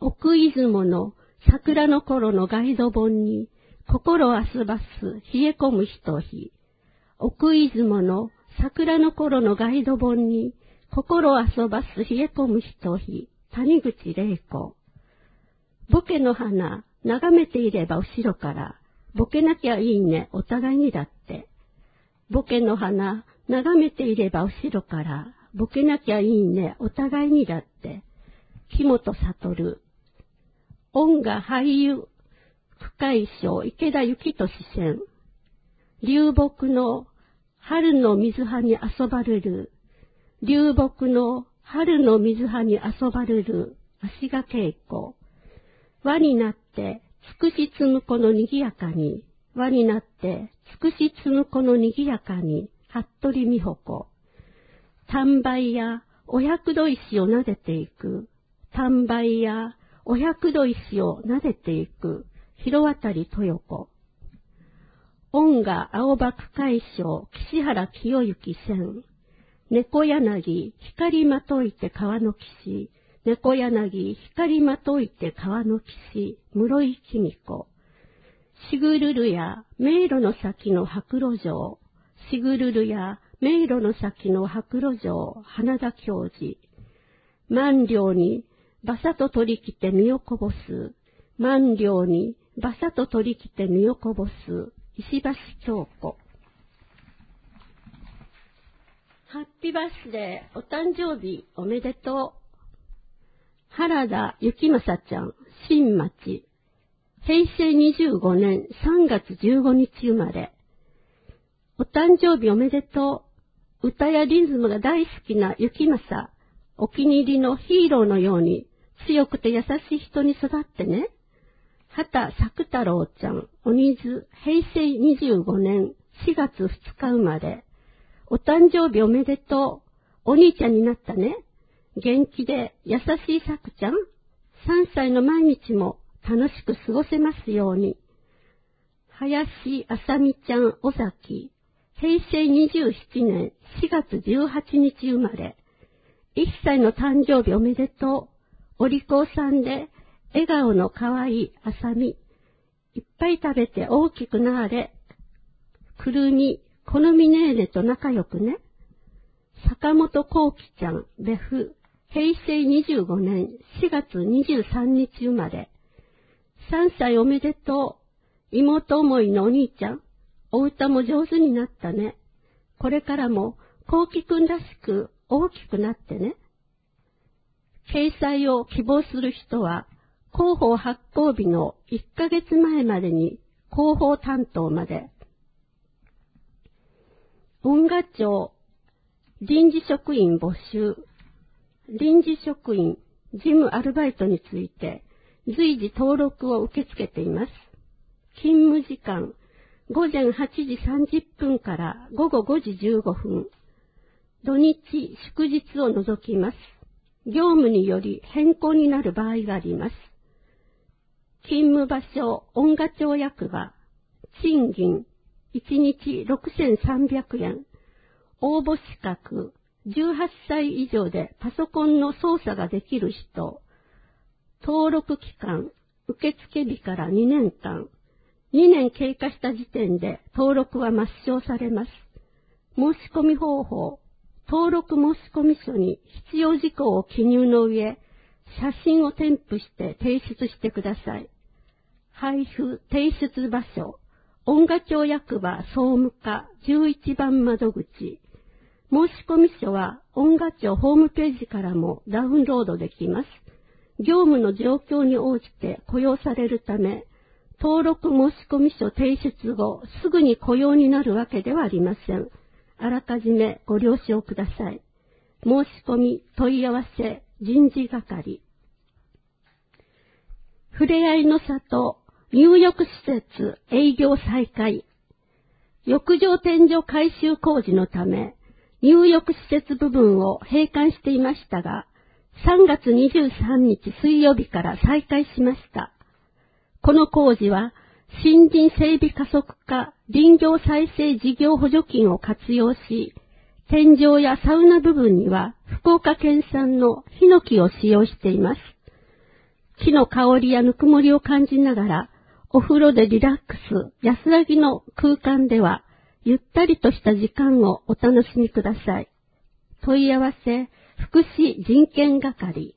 奥出雲の桜の頃のガイド本に心遊ばす冷え込む人日。奥出雲の桜の頃のガイド本に心遊ばす冷え込む人日。谷口玲子。ボケの花眺めていれば後ろからボケなきゃいいねお互いにだって。ボケの花眺めていれば後ろからボケなきゃいいねお互いにだって。木本悟。音画俳優区会賞池田幸俊選。流木の春の水葉に遊ばれる。流木の春の水葉に遊ばれる。足賀恵子。輪になってつくしつむこのにぎやかに。輪になってつくしつむこのにぎやかに。服部美穂子。丹梅やお百度石を撫でていく。丹梅やお百度石を撫でていく。広渡豊子。音画青葉区会賞岸原清之選。猫柳光まといて川の岸。猫柳光まといて川の岸。室井公子。しぐるるや迷路の先の白露城。しぐるるや迷路の先の白露城。花田教授。万両に馬車と取り来て身をこぼす。万両に馬車と取り来て身をこぼす。石橋京子。ハッピーバースデーお誕生日おめでとう。原田幸正ちゃん、新町。平成25年3月15日生まれ。お誕生日おめでとう。歌やリズムが大好きな幸正。お気に入りのヒーローのように強くて優しい人に育ってね。畑作太郎ちゃん、鬼津、平成25年4月2日生まれ。お誕生日おめでとう。お兄ちゃんになったね。元気で優しい作ちゃん。3歳の毎日も楽しく過ごせますように。林あさみちゃん、尾崎。平成27年4月18日生まれ。1歳の誕生日おめでとう。お利口さんで笑顔のかわいいあさみ。いっぱい食べて大きくなれ。くるみ、好みねーねと仲良くね。坂本幸輝ちゃん、別府。平成25年4月23日生まれ。3歳おめでとう。妹思いのお兄ちゃん。お歌も上手になったね。これからも幸輝くんらしく大きくなってね。掲載を希望する人は、広報発行日の1ヶ月前までに広報担当まで。音画庁臨時職員募集。臨時職員、事務アルバイトについて随時登録を受け付けています。勤務時間、午前8時30分から午後5時15分。土日、祝日を除きます。業務により変更になる場合があります。勤務場所、音画庁役場。賃金、1日6300円。応募資格、18歳以上でパソコンの操作ができる人。登録期間、受付日から2年間。2年経過した時点で登録は抹消されます。申し込み方法、登録申込書に必要事項を記入の上、写真を添付して提出してください。配布提出場所、音画庁役場総務課11番窓口。申込書は音画庁ホームページからもダウンロードできます。業務の状況に応じて雇用されるため、登録申込書提出後すぐに雇用になるわけではありません。あらかじめご了承ください。申し込み問い合わせ人事係。ふれあいの里入浴施設営業再開。浴場天井改修工事のため入浴施設部分を閉館していましたが、3月23日水曜日から再開しました。この工事は森林整備加速化林業再生事業補助金を活用し、天井やサウナ部分には福岡県産のヒノキを使用しています。 木の香りやぬくもりを感じながら、お風呂でリラックス、安らぎの空間では、ゆったりとした時間をお楽しみください。問い合わせ、福祉人権係。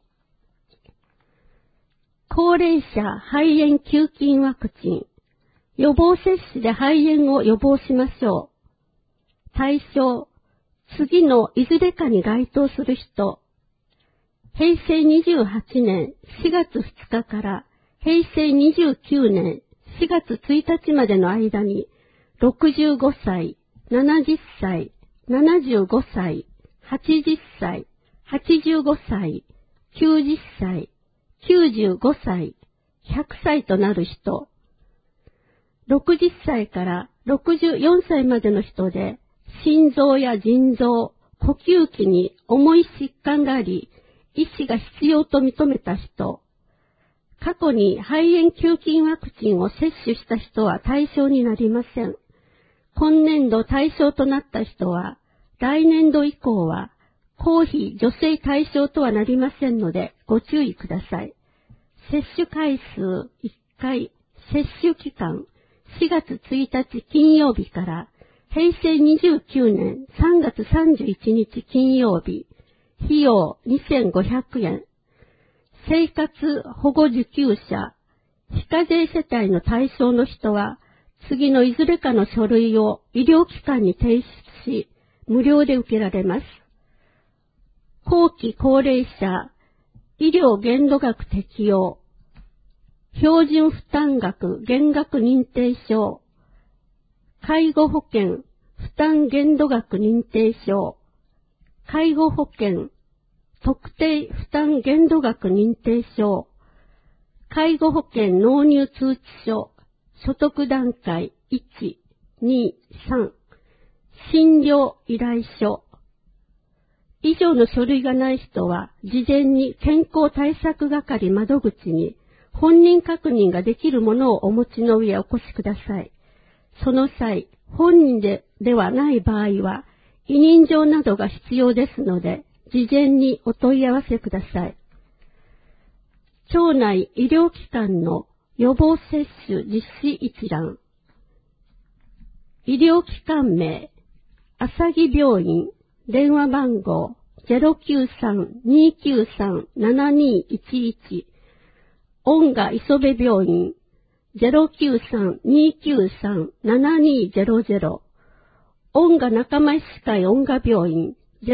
高齢者肺炎球菌ワクチン。予防接種で肺炎を予防しましょう。対象、次のいずれかに該当する人。平成28年4月2日から平成29年4月1日までの間に65歳、70歳、75歳、80歳、85歳、90歳、95歳、100歳となる人。60歳から64歳までの人で、心臓や腎臓、呼吸器に重い疾患があり、医師が必要と認めた人。過去に肺炎球菌ワクチンを接種した人は対象になりません。今年度対象となった人は、来年度以降は、公費助成対象とはなりませんので、ご注意ください。接種回数1回、接種期間4月1日金曜日から平成29年3月31日金曜日、費用2500円。生活保護受給者、非課税世帯の対象の人は、次のいずれかの書類を医療機関に提出し、無料で受けられます。後期高齢者、医療限度額適用、標準負担額減額認定証、介護保険負担限度額認定証、介護保険特定負担限度額認定証、介護保険納入通知書、所得段階1、2、3、診療依頼書。以上の書類がない人は、事前に健康対策係窓口に本人確認ができるものをお持ちの上お越しください。その際、本人ではない場合は、委任状などが必要ですので、事前にお問い合わせください。町内医療機関の予防接種実施一覧。医療機関名、朝木病院、電話番号 093-293-7211 恩賀磯部病院 093-293-7200 恩賀仲間医師会恩賀病院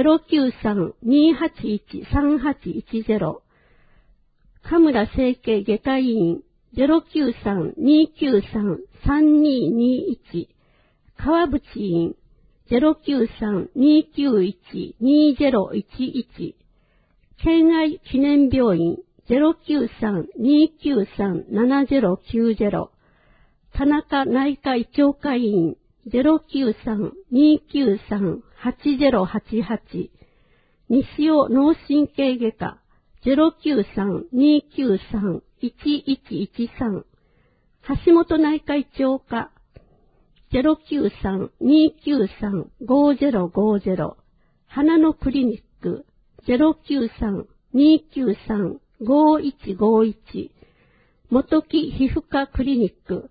093-281-3810 神村整形外科医院 093-293-3221 川淵院 093-291-2011 県愛記念病院 093-293-7090 田中内科医長科医院 093-293-8088 西尾脳神経外科 093-293-1113 橋本内科医長科 093-293-5050 花のクリニック 093-293-5151 元木皮膚科クリニック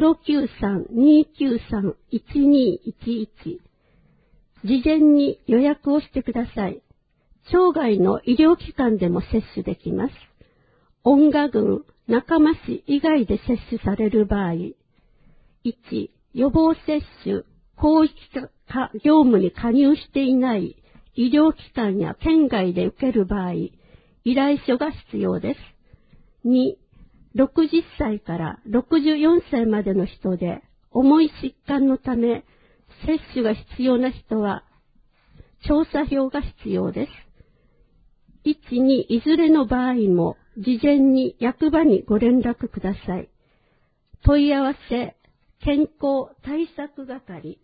093-293-1211 事前に予約をしてください。町外の医療機関でも接種できます。恩賀郡、中間市以外で接種される場合、1、予防接種、広域化業務に加入していない医療機関や県外で受ける場合、依頼書が必要です。2、60歳から64歳までの人で重い疾患のため接種が必要な人は調査票が必要です。1、2いずれの場合も事前に役場にご連絡ください。問い合わせ健康対策係。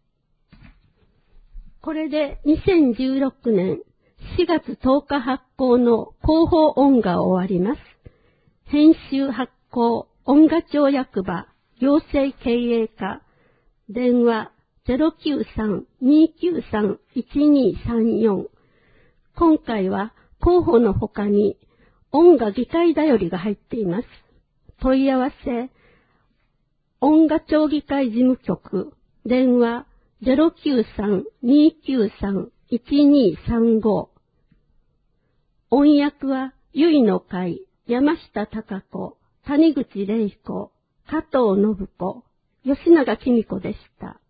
これで2016年4月10日発行の広報恩賀を終わります。編集発行恩賀町役場行政経営課電話 093-293-1234 今回は広報の他に音楽議会だよりが入っています。問い合わせ、音楽町議会事務局、電話 093-293-1235。音訳は、ゆいの会、山下貴子、谷口玲子、加藤信子、吉永紀美子でした。